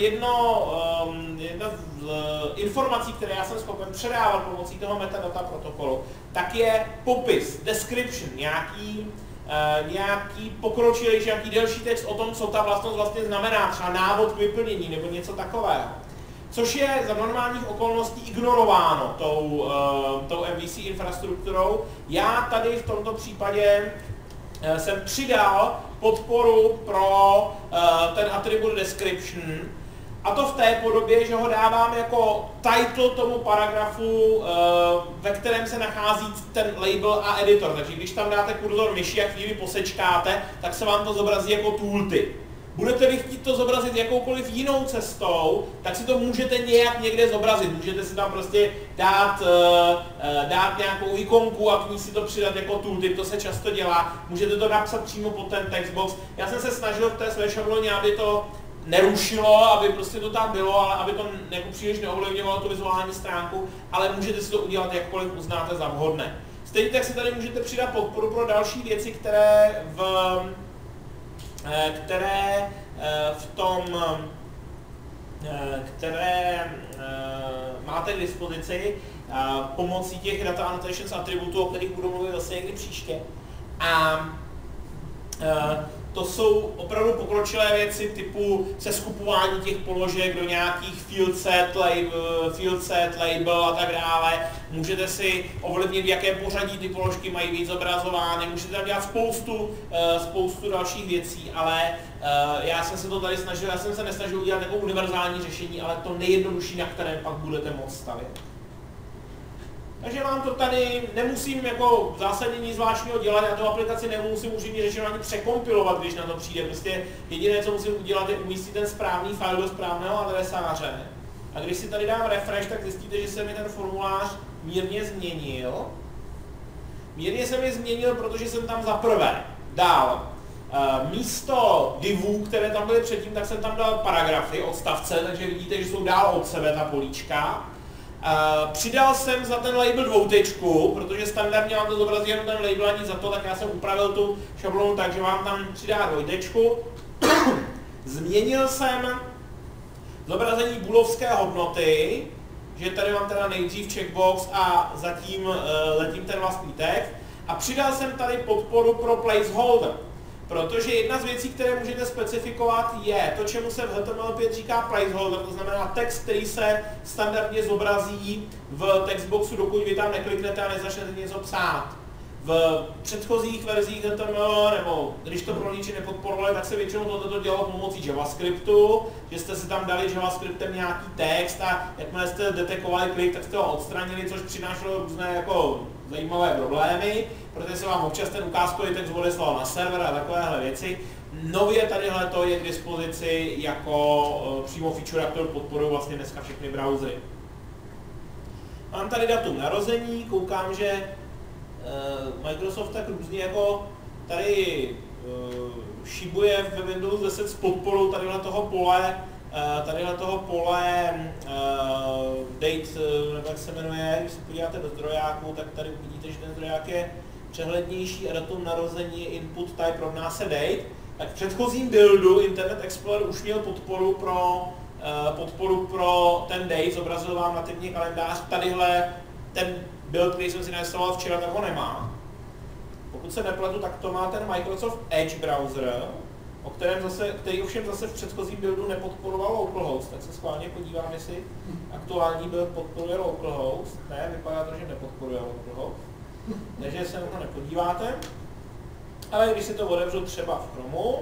informací, které já jsem schopen předávat pomocí toho metadata protokolu, tak je popis, description, nějaký pokročilejší, nějaký delší text o tom, co ta vlastnost vlastně znamená, třeba návod k vyplnění nebo něco takového. Což je za normálních okolností ignorováno tou MVC infrastrukturou. Já tady v tomto případě jsem přidal podporu pro ten attribut description, a to v té podobě, že ho dávám jako title tomu paragrafu, ve kterém se nachází ten label a editor. Takže když tam dáte kurzor myši a chvíli posečkáte, tak se vám to zobrazí jako tooltip. Budete-li chtít to zobrazit jakoukoliv jinou cestou, tak si to můžete nějak někde zobrazit. Můžete si tam prostě dát nějakou ikonku a k ní si to přidat jako tooltip, to se často dělá. Můžete to napsat přímo pod ten textbox. Já jsem se snažil v té své šabloně, aby to nerušilo, aby prostě to tam bylo, ale aby to jako příliš neovlivňovalo tu vizuální stránku, ale můžete si to udělat jakkoliv uznáte za vhodné. Stejně tak si tady můžete přidat podporu pro další věci, které v které máte k dispozici pomocí těch data annotations atributů, o kterých budu mluvit zase někdy příště. A to jsou opravdu pokročilé věci typu seskupování těch položek do nějakých field set, label a tak dále. Můžete si ovlivnit, v jakém pořadí ty položky mají být zobrazovány, můžete tam dělat spoustu dalších věcí, ale já jsem se to tady snažil, já jsem se nesnažil udělat jako univerzální řešení, ale to nejjednodušší, na kterém pak budete moct stavět. Takže vám to tady nemusím jako zásadně nic zvláštního dělat, já tu aplikaci nemusím upřímně řečeno ani překompilovat, když na to přijde. Prostě jediné, co musím udělat, je umístit ten správný file do správného adresáře. A když si tady dám refresh, tak zjistíte, že se mi ten formulář mírně změnil. Mírně se mi změnil, protože jsem tam zaprvé dal místo divů, které tam byly předtím, tak jsem tam dal paragrafy, odstavce, takže vidíte, že jsou dál od sebe ta políčka. Přidal jsem za ten label dvoutečku, protože standardně vám to zobrazí jenom ten label ani za to, tak já jsem upravil tu šablonu tak, že vám tam přidá dvojtečku. Změnil jsem zobrazení boolovské hodnoty, že tady mám teda nejdřív checkbox a zatím ten vlastní text. A přidal jsem tady podporu pro placeholder. Protože jedna z věcí, které můžete specifikovat, je to, čemu se v HTML5 říká placeholder, to znamená text, který se standardně zobrazí v textboxu, dokud vy tam nekliknete a nezačnete něco psát. V předchozích verzích HTML, nebo když to prolíči nepodporovali, tak se většinou toto dělalo pomocí JavaScriptu, že jste si tam dali JavaScriptem nějaký text a jakmile jste detekovali klik, tak jste ho odstranili, což přinášelo různé jako zajímavé problémy, protože se vám občas ten ukázkový text odeslal na server a takovéhle věci. Nově tadyhle to je k dispozici jako přímo feature, kterou podporují vlastně dneska všechny browsery. Mám tady datum narození, koukám, že Microsoft tak různě jako tady šibuje ve Windows 10 s podporou tadyhle toho pole date, nebo jak se jmenuje, když se podíváte do zdrojáku, tak tady uvidíte, že ten zdroják je přehlednější a datum narození je input type rovná se date. Tak v předchozím buildu Internet Explorer už měl podporu pro ten date, zobrazil vám nativně kalendář, tadyhle ten build, který jsem si nainstaloval včera, tak ho nemá. Pokud se nepletu, tak to má ten Microsoft Edge browser, který ovšem zase v předchozím buildu nepodporoval localhost, tak se schválně podívám, jestli aktuální build podporuje localhost. Ne, vypadá to, že nepodporuje localhost, takže se na to nepodíváte. Ale když si to otevřu třeba v Chromu,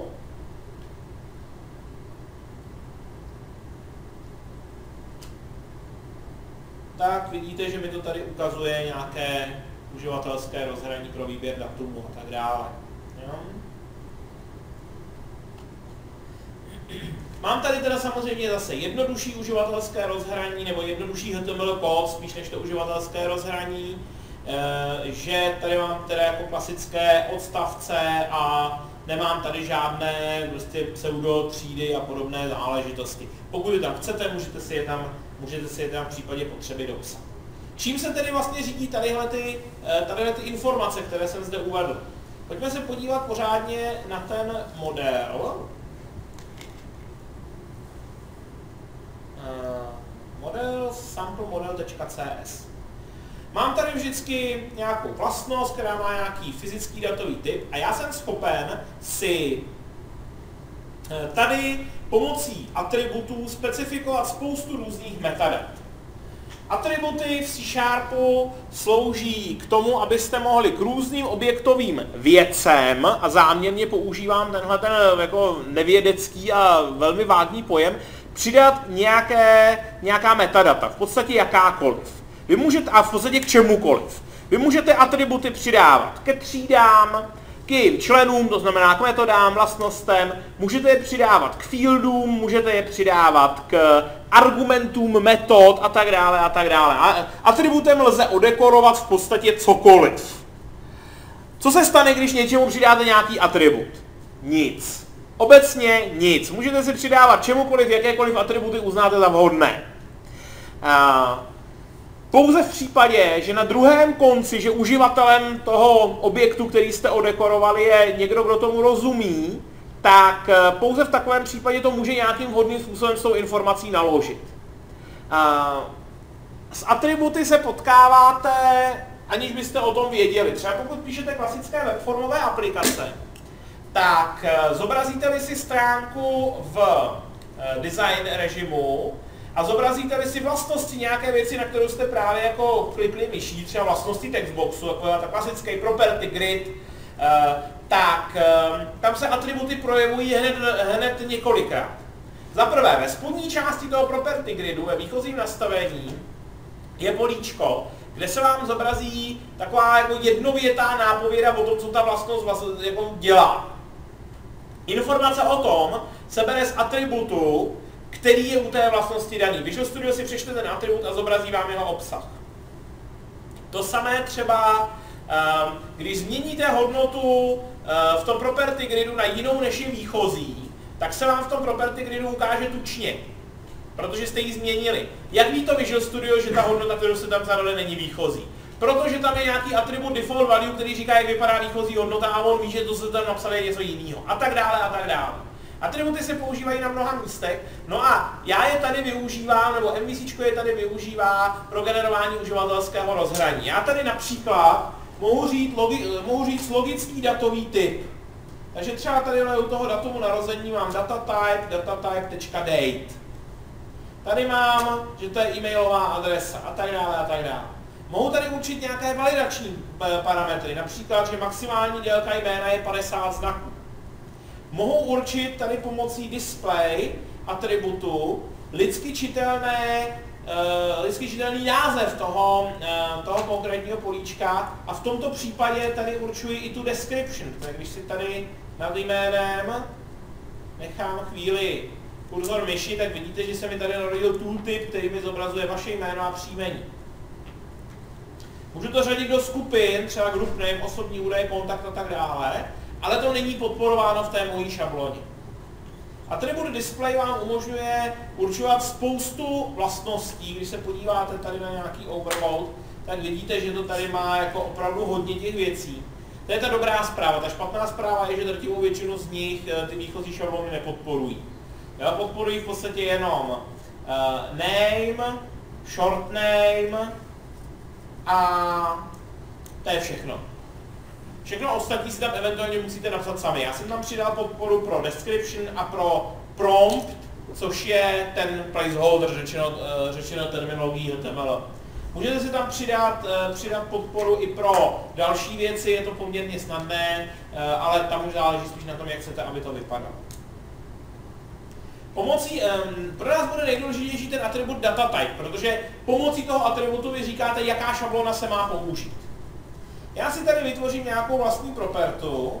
tak vidíte, že mi to tady ukazuje nějaké uživatelské rozhraní pro výběr datumu a tak dále. Jo? Mám tady teda samozřejmě zase jednodušší uživatelské rozhraní nebo jednodušší HTML kód, spíš než to uživatelské rozhraní, že tady mám teda jako klasické odstavce a nemám tady žádné prostě pseudo třídy a podobné záležitosti. Pokud je tam chcete, můžete si je tam v případě potřeby dopsat. Čím se tedy vlastně řídí tadyhle ty informace, které jsem zde uvedl? Pojďme se podívat pořádně na ten model. Model samplemodel.cs. Mám tady vždycky nějakou vlastnost, která má nějaký fyzický datový typ a já jsem schopen si tady pomocí atributů specifikovat spoustu různých metadat. Atributy v C# slouží k tomu, abyste mohli k různým objektovým věcem, a záměrně používám tenhle ten jako nevědecký a velmi vágní pojem, přidat nějaká metadata, v podstatě jakákoliv. Vy můžete, a v podstatě k čemukoliv. Vy můžete atributy přidávat ke třídám, k jejím členům, to znamená k metodám, vlastnostem, můžete je přidávat k fieldům, můžete je přidávat k argumentům metod a tak dále a tak dále. A atributem lze odekorovat v podstatě cokoliv. Co se stane, když něčemu přidáte nějaký atribut? Nic. Obecně nic. Můžete si přidávat čemukoliv, jakékoliv atributy uznáte za vhodné. Pouze v případě, že na druhém konci, že uživatelem toho objektu, který jste odekorovali, je někdo, kdo tomu rozumí, tak pouze v takovém případě to může nějakým vhodným způsobem s tou informací naložit. S atributy se potkáváte, aniž byste o tom věděli. Třeba pokud píšete klasické webformové aplikace, tak zobrazíte-li si stránku v design režimu a zobrazíte-li si vlastnosti nějaké věci, na kterou jste právě jako klikli myší, třeba vlastnosti textboxu, jako je klasický property grid, tak tam se atributy projevují hned několikrát. Za prvé, ve spodní části toho property gridu, ve výchozím nastavení, je políčko, kde se vám zobrazí taková jako jednovětá nápověda o tom, co ta vlastnost jako dělá. Informace o tom se bere z atributu, který je u té vlastnosti daný. Visual Studio si přečte ten atribut a zobrazí vám jeho obsah. To samé třeba, když změníte hodnotu v tom property gridu na jinou než je výchozí, tak se vám v tom property gridu ukáže tučně, protože jste ji změnili. Jak ví to Visual Studio, že ta hodnota, kterou se tam zadali, není výchozí? Protože tam je nějaký atribut default value, který říká, jak vypadá výchozí hodnota a on ví, že to se tam napsali je něco jiného. A tak dále, a tak dále. Atributy se používají na mnoha místech, no a já je tady využívám, nebo MVC je tady využívá pro generování uživatelského rozhraní. Já tady například mohu říct logický datový typ. Takže třeba tady u toho datumu narození mám datatype.date. Tady mám, že to je e-mailová adresa a tak dále a tak dále. Mohu tady určit nějaké validační parametry, například, že maximální délka jména je 50 znaků. Mohu určit tady pomocí display atributu lidsky čitelný název toho konkrétního políčka a v tomto případě tady určuji i tu description. Takže když si tady nad jménem nechám chvíli kurzor myši, tak vidíte, že se mi tady narodil tooltip, který mi zobrazuje vaše jméno a příjmení. Můžu to řadit do skupin, třeba group name, osobní údaje, kontakt a tak dále, ale to není podporováno v té mojí šabloně. Atribut display vám umožňuje určovat spoustu vlastností. Když se podíváte tady na nějaký overload, tak vidíte, že to tady má jako opravdu hodně těch věcí. To je ta dobrá zpráva. Ta špatná zpráva je, že drtivou většinu z nich ty výchozí šablony nepodporují. Já podporuji v podstatě jenom name, short name a to je všechno. Všechno ostatní si tam eventuálně musíte napsat sami. Já jsem tam přidal podporu pro description a pro prompt, což je ten placeholder, řečeno terminologií HTML. Můžete si tam přidat podporu i pro další věci, je to poměrně snadné, ale tam už záleží spíš na tom, jak chcete, aby to vypadalo. Pro nás bude nejdůležitější ten atribut datatype, protože pomocí toho atributu vy říkáte, jaká šablona se má použít. Já si tady vytvořím nějakou vlastní propertu,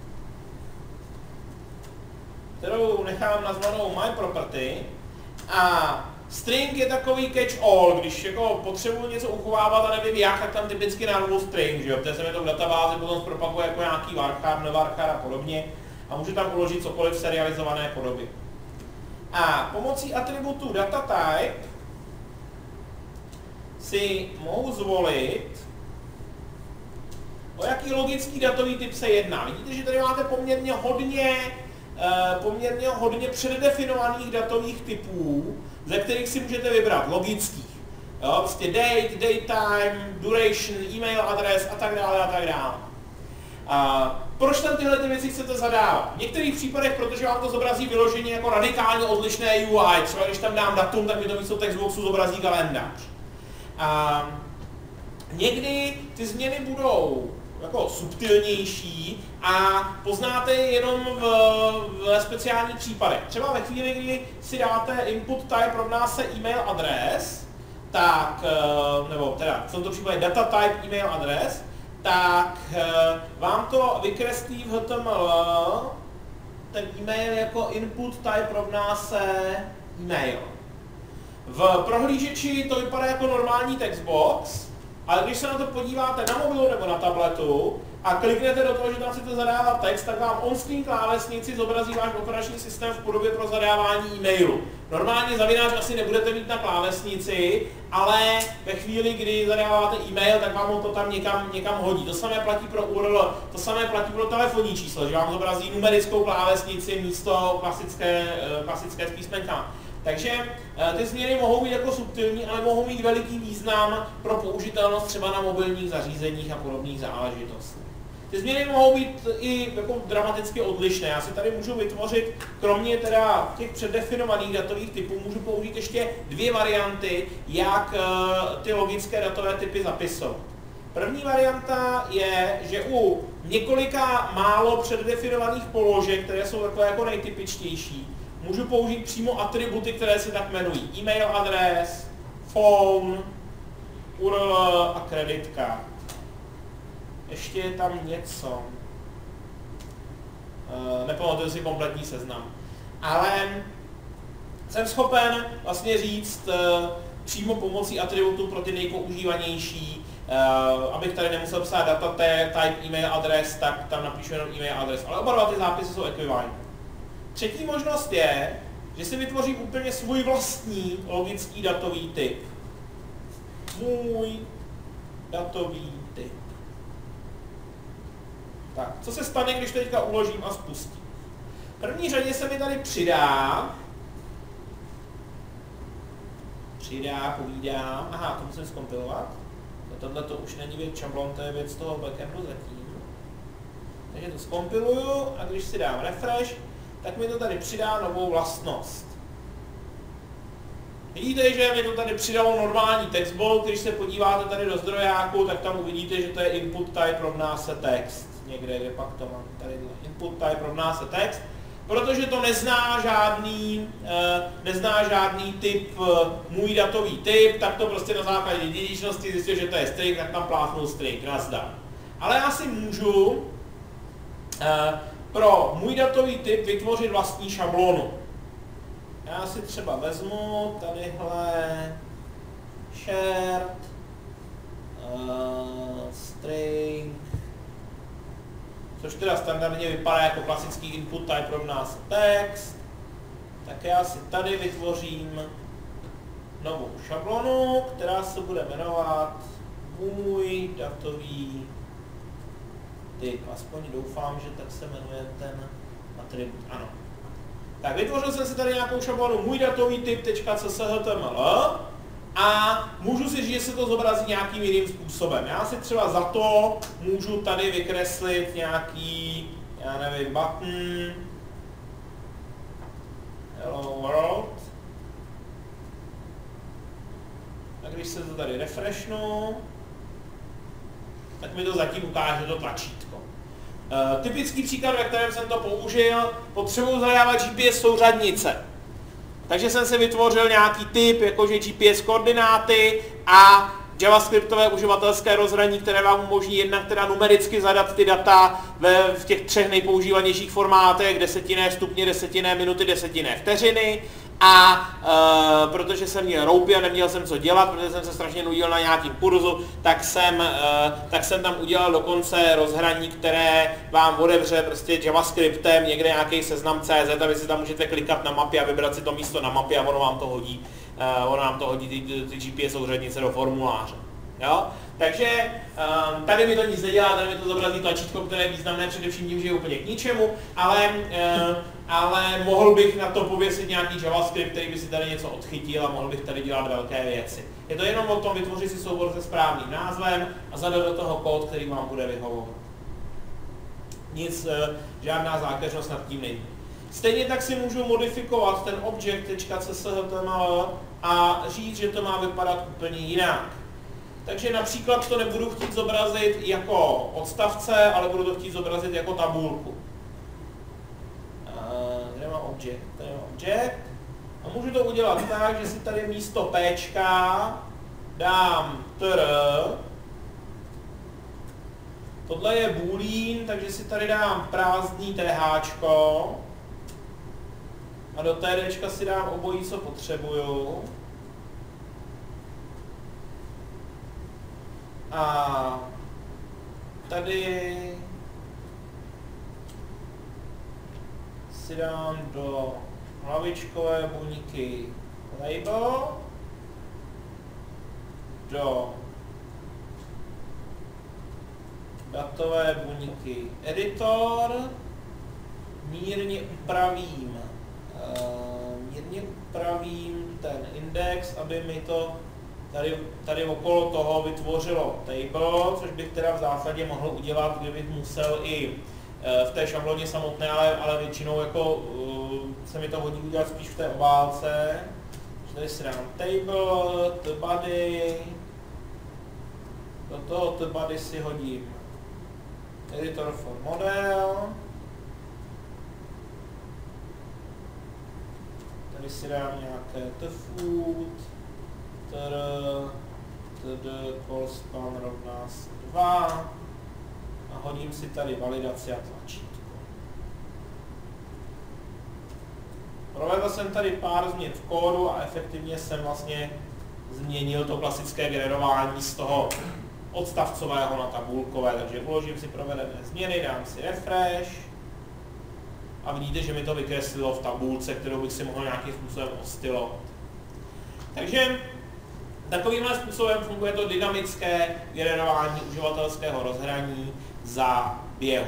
kterou nechám nazvanou myProperty a string je takový catch-all, když jako potřebuji něco uchovávat a nevím jak, tak tam typicky narvu string, že jo, protože se mi to v databázi potom zpropaguje jako nějaký varchar, nevarchar a podobně a můžu tam uložit cokoliv v serializované podobě. A pomocí atributu datatype si mohu zvolit, o jaký logický datový typ se jedná. Vidíte, že tady máte poměrně hodně předdefinovaných datových typů, ze kterých si můžete vybrat logických. Jo, prostě date, time, duration, email adres a tak dále a tak dále. Proč tam tyhle ty věci chcete zadávat? V některých případech, protože vám to zobrazí vyloženě jako radikálně odlišné UI, třeba když tam dám datum, tak mi to místo textboxu zobrazí kalendář. Někdy ty změny budou jako subtilnější a poznáte je jenom v speciálních případech. Třeba ve chvíli, kdy si dáte input type rovná se email adres, tak, nebo teda v tomto případě data type email adres, tak vám to vykreslí v HTML ten e-mail jako input type rovná se email. V prohlížeči to vypadá jako normální textbox, ale když se na to podíváte na mobilu nebo na tabletu, a kliknete do toho, že tam chcete zadávat text, tak vám on-screen klávesnici zobrazí váš operační systém v podobě pro zadávání e-mailu. Normálně zavináč asi nebudete mít na klávesnici, ale ve chvíli, kdy zadáváte e-mail, tak vám to tam někam hodí. To samé platí pro URL, to samé platí pro telefonní číslo, že vám zobrazí numerickou klávesnici místo klasické s písmenkama. Takže ty změny mohou být jako subtilní, ale mohou mít veliký význam pro použitelnost třeba na mobilních zařízeních a podobných záležitostí. Ty změny mohou být i jako dramaticky odlišné. Já si tady můžu vytvořit, kromě teda těch předdefinovaných datových typů, můžu použít ještě dvě varianty, jak ty logické datové typy zapisovat. První varianta je, že u několika málo předdefinovaných položek, které jsou takové jako nejtypičtější, můžu použít přímo atributy, které se tak jmenují. E-mail adres, phone, URL a kreditka. Ještě je tam něco. Nepamatuju si kompletní seznam. Ale jsem schopen vlastně říct přímo pomocí atributů pro ty nejpoužívanější, abych tady nemusel psát data type e-mail adres, tak tam napíšu jenom e-mail adres. Ale oba dva ty zápisy jsou ekvivalentní. Třetí možnost je, že si vytvořím úplně svůj vlastní logický datový typ. Můj datový typ. Tak, co se stane, když to teďka uložím a spustím? V první řadě se mi tady povídám, aha, to musím zkompilovat. Tohle to už není věc šablon, to je věc toho backendu zatím. Takže to zkompiluju a když si dám refresh, tak mi to tady přidá novou vlastnost. Vidíte, že mi to tady přidalo normální textbox, když se podíváte tady do zdrojáku, tak tam uvidíte, že to je input type rovná se text. Někde, kde pak to mám, tady input type rovná se text, protože to nezná žádný typ můj datový typ, tak to prostě na základě dědičnosti zjistil, že to je string, tak tam plácnul string, nazdar. Ale já si můžu pro můj datový typ vytvořit vlastní šablonu. Já si třeba vezmu tadyhle shared string, což teda standardně vypadá jako klasický input type rovná se text. Tak já si tady vytvořím novou šablonu, která se bude jmenovat můj datový typ. Aspoň doufám, že tak se jmenuje ten atribut. Ano. Tak vytvořil jsem si tady nějakou šablonu můj datový typ.csshtml a můžu si říct, že se to zobrazí nějakým jiným způsobem. Já si třeba za to můžu tady vykreslit nějaký, já nevím, button hello world. A když se to tady refreshnu, tak mi to zatím ukáže to tlačítko. Typický příklad, ve kterém jsem to použil, potřebuji zadávat GPS souřadnice. Takže jsem si vytvořil nějaký typ, jakože GPS koordináty a javascriptové uživatelské rozhraní, které vám umožní jednak teda numericky zadat ty data v těch třech nejpoužívanějších formátech, desetinné stupně, desetinné minuty, desetinné vteřiny. A protože jsem měl roupy a neměl jsem co dělat, protože jsem se strašně nudil na nějakým kurzu, tak jsem tam udělal dokonce rozhraní, které vám otevře prostě javascriptem někde nějaký seznam CZ a vy si tam můžete klikat na mapě a vybrat si to místo na mapě a ono vám to hodí ty GPS souřadnice do formuláře. Jo? Takže tady mi to nic nedělá, tady mi to zobrazí tlačítko, které je významné především tím, že je úplně k ničemu, ale mohl bych na to pověsit nějaký JavaScript, který by si tady něco odchytil a mohl bych tady dělat velké věci. Je to jenom o tom vytvořit si soubor se správným názvem a zadat do toho kód, který vám bude vyhovovat. Nic, žádná zákeřnost nad tím není. Stejně tak si můžu modifikovat ten object.csshtml a říct, že to má vypadat úplně jinak. Takže například to nebudu chtít zobrazit jako odstavce, ale budu to chtít zobrazit jako tabulku. Tady mám object. A můžu to udělat tak, že si tady místo Pčka dám tr. Tohle je boolean, takže si tady dám prázdný thčko. A do tdčka si dám obojí, co potřebuju. A tady si dám do hlavičkové buňky label, do datové buňky editor, mírně upravím ten index, aby mi to tady okolo toho vytvořilo table, což bych teda v zásadě mohl udělat, kdybych musel i v té šabloně samotné, ale většinou jako se mi to hodí udělat spíš v té obálce. Tady si dám table, tbody, do toho tbody si hodím editor for model, tady si dám nějaké tfood, td call span rovná se 2 a hodím si tady validaci a tlačítko. Provedl jsem tady pár změn v kódu a efektivně jsem vlastně změnil to klasické generování z toho odstavcového na tabulkové, takže uložím si provedené změny, dám si refresh a vidíte, že mi to vykreslilo v tabulce, kterou bych si mohl nějakým způsobem ostylovat. Takže takovýmhle způsobem funguje to dynamické generování uživatelského rozhraní za běhu.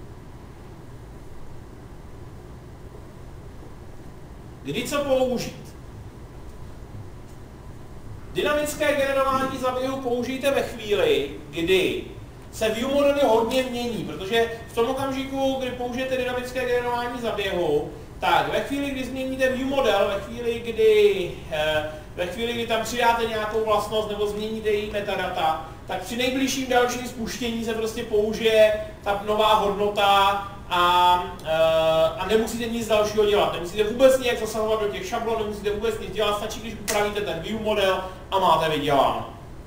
Kdy co použít? Dynamické generování za běhu použijte ve chvíli, kdy se view modely hodně mění, protože v tom okamžiku, kdy použijete dynamické generování za běhu, tak ve chvíli, kdy změníte view model, ve chvíli, kdy tam přidáte nějakou vlastnost nebo změníte její metadata, tak při nejbližším dalším spuštění se prostě použije ta nová hodnota a nemusíte nic dalšího dělat. Nemusíte vůbec nějak zasahovat do těch šablon, nemusíte vůbec nic dělat, stačí, když upravíte ten view model a máte vyděláno.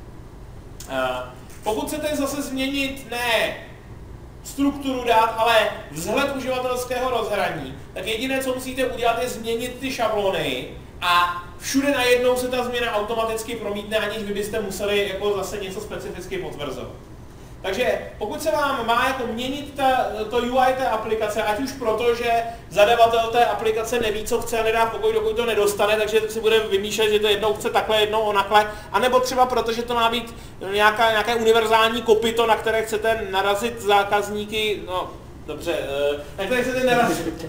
Pokud chcete zase změnit ne strukturu dat, ale vzhled uživatelského rozhraní, tak jediné, co musíte udělat, je změnit ty šablony a všude najednou se ta změna automaticky promítne, aniž vy byste museli jako zase něco specificky potvrzovat. Takže pokud se vám má jako měnit to UI té aplikace, ať už proto, že zadavatel té aplikace neví, co chce a nedá pokoj, dokud to nedostane, takže si bude vymýšlet, že to jednou chce takhle, jednou onakle, anebo třeba proto, že to má být nějaké univerzální kopyto, na které chcete narazit zákazníky, no dobře, na které chcete narazit.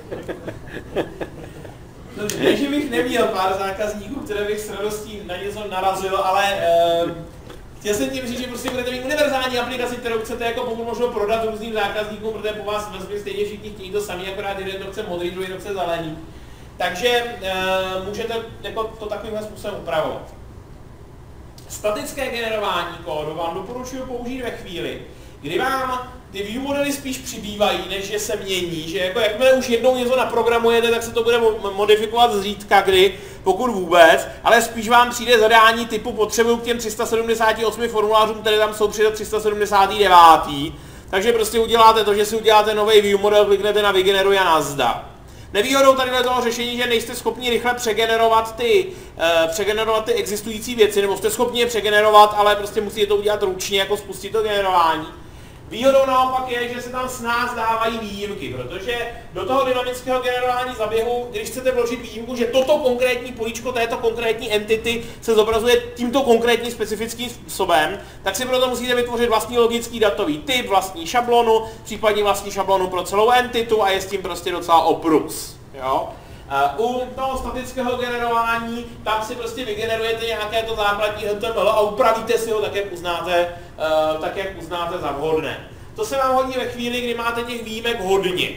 Ne, že bych neměl pár zákazníků, které bych s radostí na něco narazil, ale chtěl jsem tím říct, že prostě budete mít univerzální aplikaci, kterou chcete jako pokud možno prodat různým zákazníkům, protože po vás vlastně stejně všichni chtějí to samý, akorát jeden to chce modrý, druhý to chce zelený. Takže můžete jako to takovýmhle způsobem upravovat. Statické generování kódu vám doporučuji použít ve chvíli, kdy vám ty view modely spíš přibývají, než že se mění, že jako jakmile už jednou něco naprogramujete, tak se to bude modifikovat zřídka kdy, pokud vůbec, ale spíš vám přijde zadání typu potřebuju k těm 378 formulářům, které tam jsou při 379. Takže prostě uděláte to, že si uděláte nový view model, kliknete na vygeneruj a nazdar. Nevýhodou tady toho řešení, že nejste schopni rychle přegenerovat ty existující věci, nebo jste schopni je přegenerovat, ale prostě musíte to udělat ručně, jako spustit to generování. Výhodou naopak je, že se tam s nás dávají výjimky, protože do toho dynamického generování za běhu, když chcete vložit výjimku, že toto konkrétní políčko této konkrétní entity se zobrazuje tímto konkrétním specifickým způsobem, tak si proto musíte vytvořit vlastní logický datový typ, vlastní šablonu, případně vlastní šablonu pro celou entitu a je s tím prostě docela oprus. Jo? U toho statického generování tam si prostě vygenerujete nějaké to základní HTML a upravíte si ho tak, jak uznáte za vhodné. To se vám hodí ve chvíli, kdy máte těch výjimek hodně.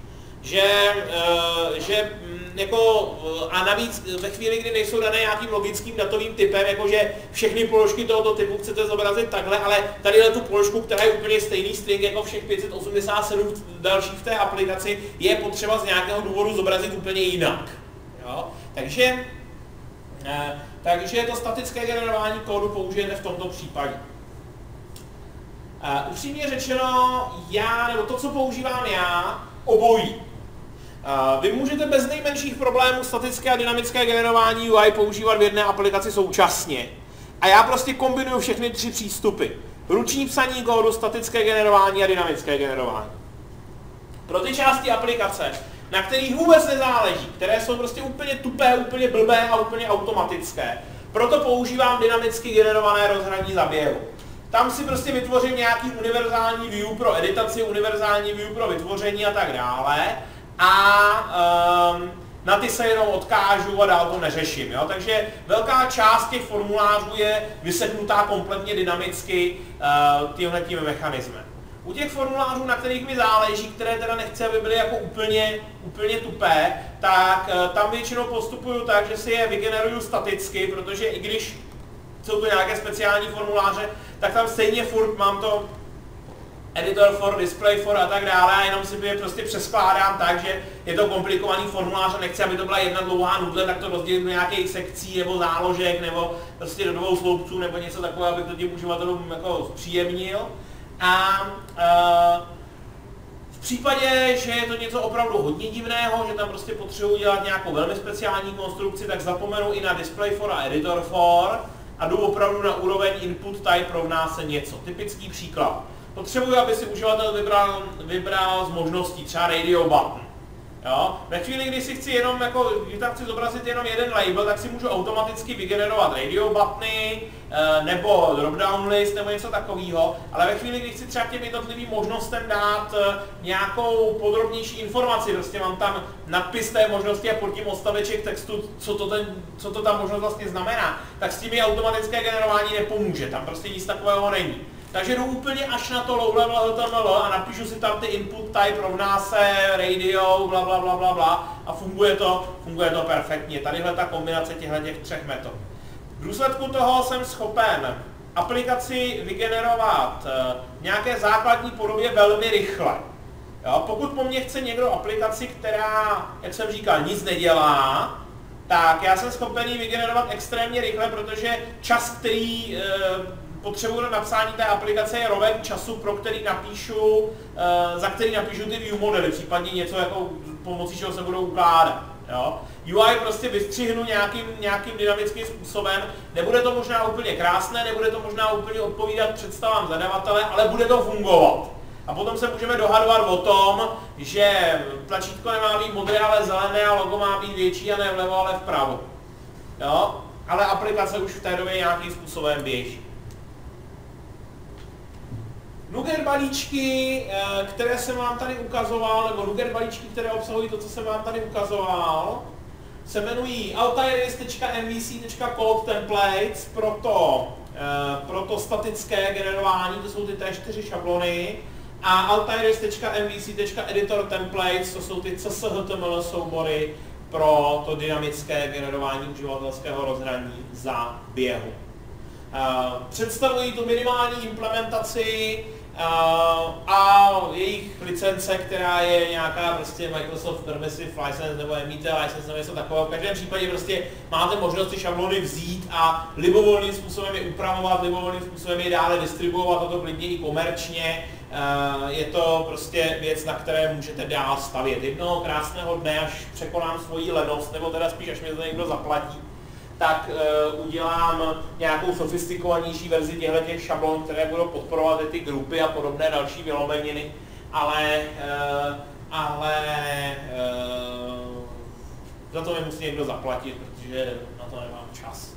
A navíc ve chvíli, kdy nejsou dané nějakým logickým datovým typem, jakože všechny položky tohoto typu chcete zobrazit takhle, ale tady tu položku, která je úplně stejný string jako všech 587 dalších v té aplikaci, je potřeba z nějakého důvodu zobrazit úplně jinak. Jo? Takže to statické generování kódu použijete v tomto případě. Upřímně řečeno, nebo to, co používám já, obojí. Vy můžete bez nejmenších problémů statické a dynamické generování UI používat v jedné aplikaci současně. A já prostě kombinuju všechny tři přístupy. ruční psaní kódu, statické generování a dynamické generování. Pro ty části aplikace, na kterých vůbec nezáleží, které jsou prostě úplně tupé, úplně blbé a úplně automatické, proto používám dynamicky generované rozhraní zaběhu. Tam si prostě vytvořím nějaký univerzální view pro editaci, univerzální view pro vytvoření a tak dále a na ty se jenom odkážu a dál to neřeším. Jo? Takže velká část těch formulářů je vyseknutá kompletně dynamicky tímhletím mechanismem. U těch formulářů, na kterých mi záleží, které teda nechci, aby byly jako úplně tupé, tak tam většinou postupuju tak, že si je vygeneruju staticky, protože i když jsou to nějaké speciální formuláře, tak tam stejně furt mám to editor for, display for a tak dále a jenom si je prostě přeskládám tak, že je to komplikovaný formulář a nechci, aby to byla jedna dlouhá nudle, tak to rozdělím do nějakých sekcí nebo záložek nebo prostě do dvou sloupců nebo něco takového, abych to těm uživatelům jako zpříjemnil. A v případě, že je to něco opravdu hodně divného, že tam prostě potřebuji dělat nějakou velmi speciální konstrukci, tak zapomenu i na display for a editor for a jdu opravdu na úroveň input type rovná se něco. Typický příklad. Potřebuji, aby si uživatel vybral z možností, třeba radio button. Jo? Ve chvíli, kdy si chci jenom, jako, když tam chci zobrazit jenom jeden label, tak si můžu automaticky vygenerovat radio buttony, nebo dropdown list, nebo něco takového, ale ve chvíli, kdy chci třeba těm jednotlivým možnostem dát nějakou podrobnější informaci, prostě mám tam nadpis té možnosti a pod tím odstaveček textu, co to ta možnost vlastně znamená, tak s tím mi automatické generování nepomůže, tam prostě nic takového není. Takže jdu úplně až na to low level HTML a napíšu si tam ty input type rovná se radio, bla bla bla bla bla a funguje to perfektně. Tadyhle ta kombinace těch třech metod. V důsledku toho jsem schopen aplikaci vygenerovat v nějaké základní podobě velmi rychle. Jo, pokud po mně chce někdo aplikaci, která, jak jsem říkal, nic nedělá, tak já jsem schopen ji vygenerovat extrémně rychle, protože čas, který potřebuji na napsání té aplikace je roven času, za který napíšu ty view modely, případně něco jako pomocí čeho se budou ukládat. Jo? UI prostě vystřihnu nějakým dynamickým způsobem, nebude to možná úplně krásné, nebude to možná úplně odpovídat představám zadavatele, ale bude to fungovat. A potom se můžeme dohadovat o tom, že tlačítko nemá být modré, ale zelené a logo má být větší a ne vlevo, ale vpravo. Jo? Ale aplikace už v té době nějakým způsobem běží. Nougat balíčky, které jsem vám tady ukazoval, nebo Nougat balíčky, které obsahují to, co jsem vám tady ukazoval, se jmenují altiris.mvc.code templates pro to statické generování, to jsou ty T4 šablony, a altiris.mvc.editor templates, to jsou ty CSHTML soubory pro to dynamické generování uživatelského rozhraní za běhu. Představují tu minimální implementaci a jejich licence, která je nějaká prostě Microsoft Permissive License nebo MIT License nebo něco takového. V každém případě prostě máte možnost ty šablony vzít a libovolným způsobem je upravovat, libovolným způsobem je dále distribuovat, a to klidně i komerčně. Je to prostě věc, na které můžete dál stavět. Jednoho krásného dne, až překonám svoji lenost, nebo teda spíš, až mě to někdo zaplatí, tak udělám nějakou sofistikovanější verzi těchto šablon, které budou podporovat ty grupy a podobné další vylomeniny, ale za to mi musí někdo zaplatit, protože na to nemám čas.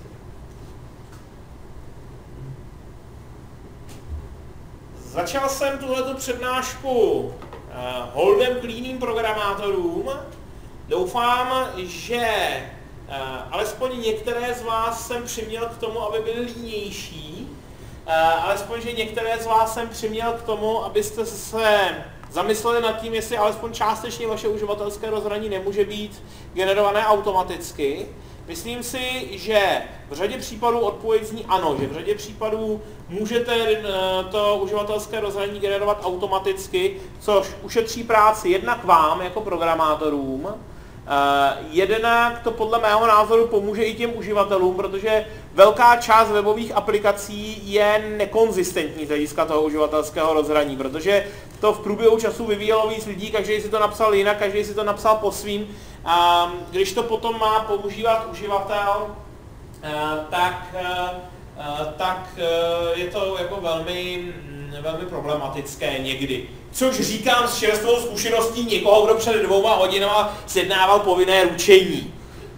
Začal jsem tuhletu přednášku holdem k líným programátorům. Doufám, že alespoň některé z vás jsem přiměl k tomu, aby byly línější, alespoň, že některé z vás jsem přiměl k tomu, abyste se zamysleli nad tím, jestli alespoň částečně vaše uživatelské rozhraní nemůže být generované automaticky. Myslím si, že v řadě případů odpověď zní ano, že v řadě případů můžete to uživatelské rozhraní generovat automaticky, což ušetří práci jednak vám jako programátorům, jednak to podle mého názoru pomůže i těm uživatelům, protože velká část webových aplikací je nekonzistentní z hlediska toho uživatelského rozhraní, protože to v průběhu času vyvíjelo víc lidí, každý si to napsal jinak, každý si to napsal po svým. Když to potom má používat uživatel, tak tak je to jako velmi problematické někdy. Což říkám s čerstvou zkušeností někoho, kdo před 2 hodinama sjednával povinné ručení.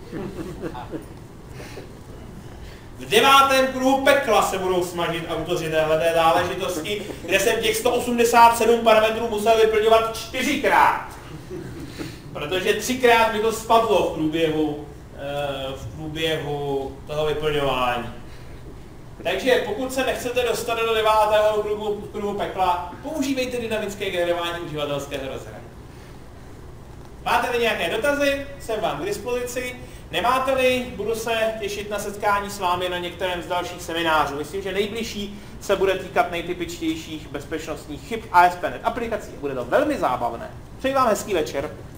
V 9. kruhu pekla se budou smažit autoři téhleté záležitosti, kde jsem těch 187 parametrů musel vyplňovat 4krát. Protože 3krát mi to spadlo v průběhu toho vyplňování. Takže pokud se nechcete dostat do 9. kruhu pekla, používejte dynamické generování uživatelského rozhraní. Máte-li nějaké dotazy, jsem vám k dispozici. Nemáte-li, budu se těšit na setkání s vámi na některém z dalších seminářů. Myslím, že nejbližší se bude týkat nejtypičtějších bezpečnostních chyb ASP.NET aplikací. Bude to velmi zábavné. Přeji vám hezký večer.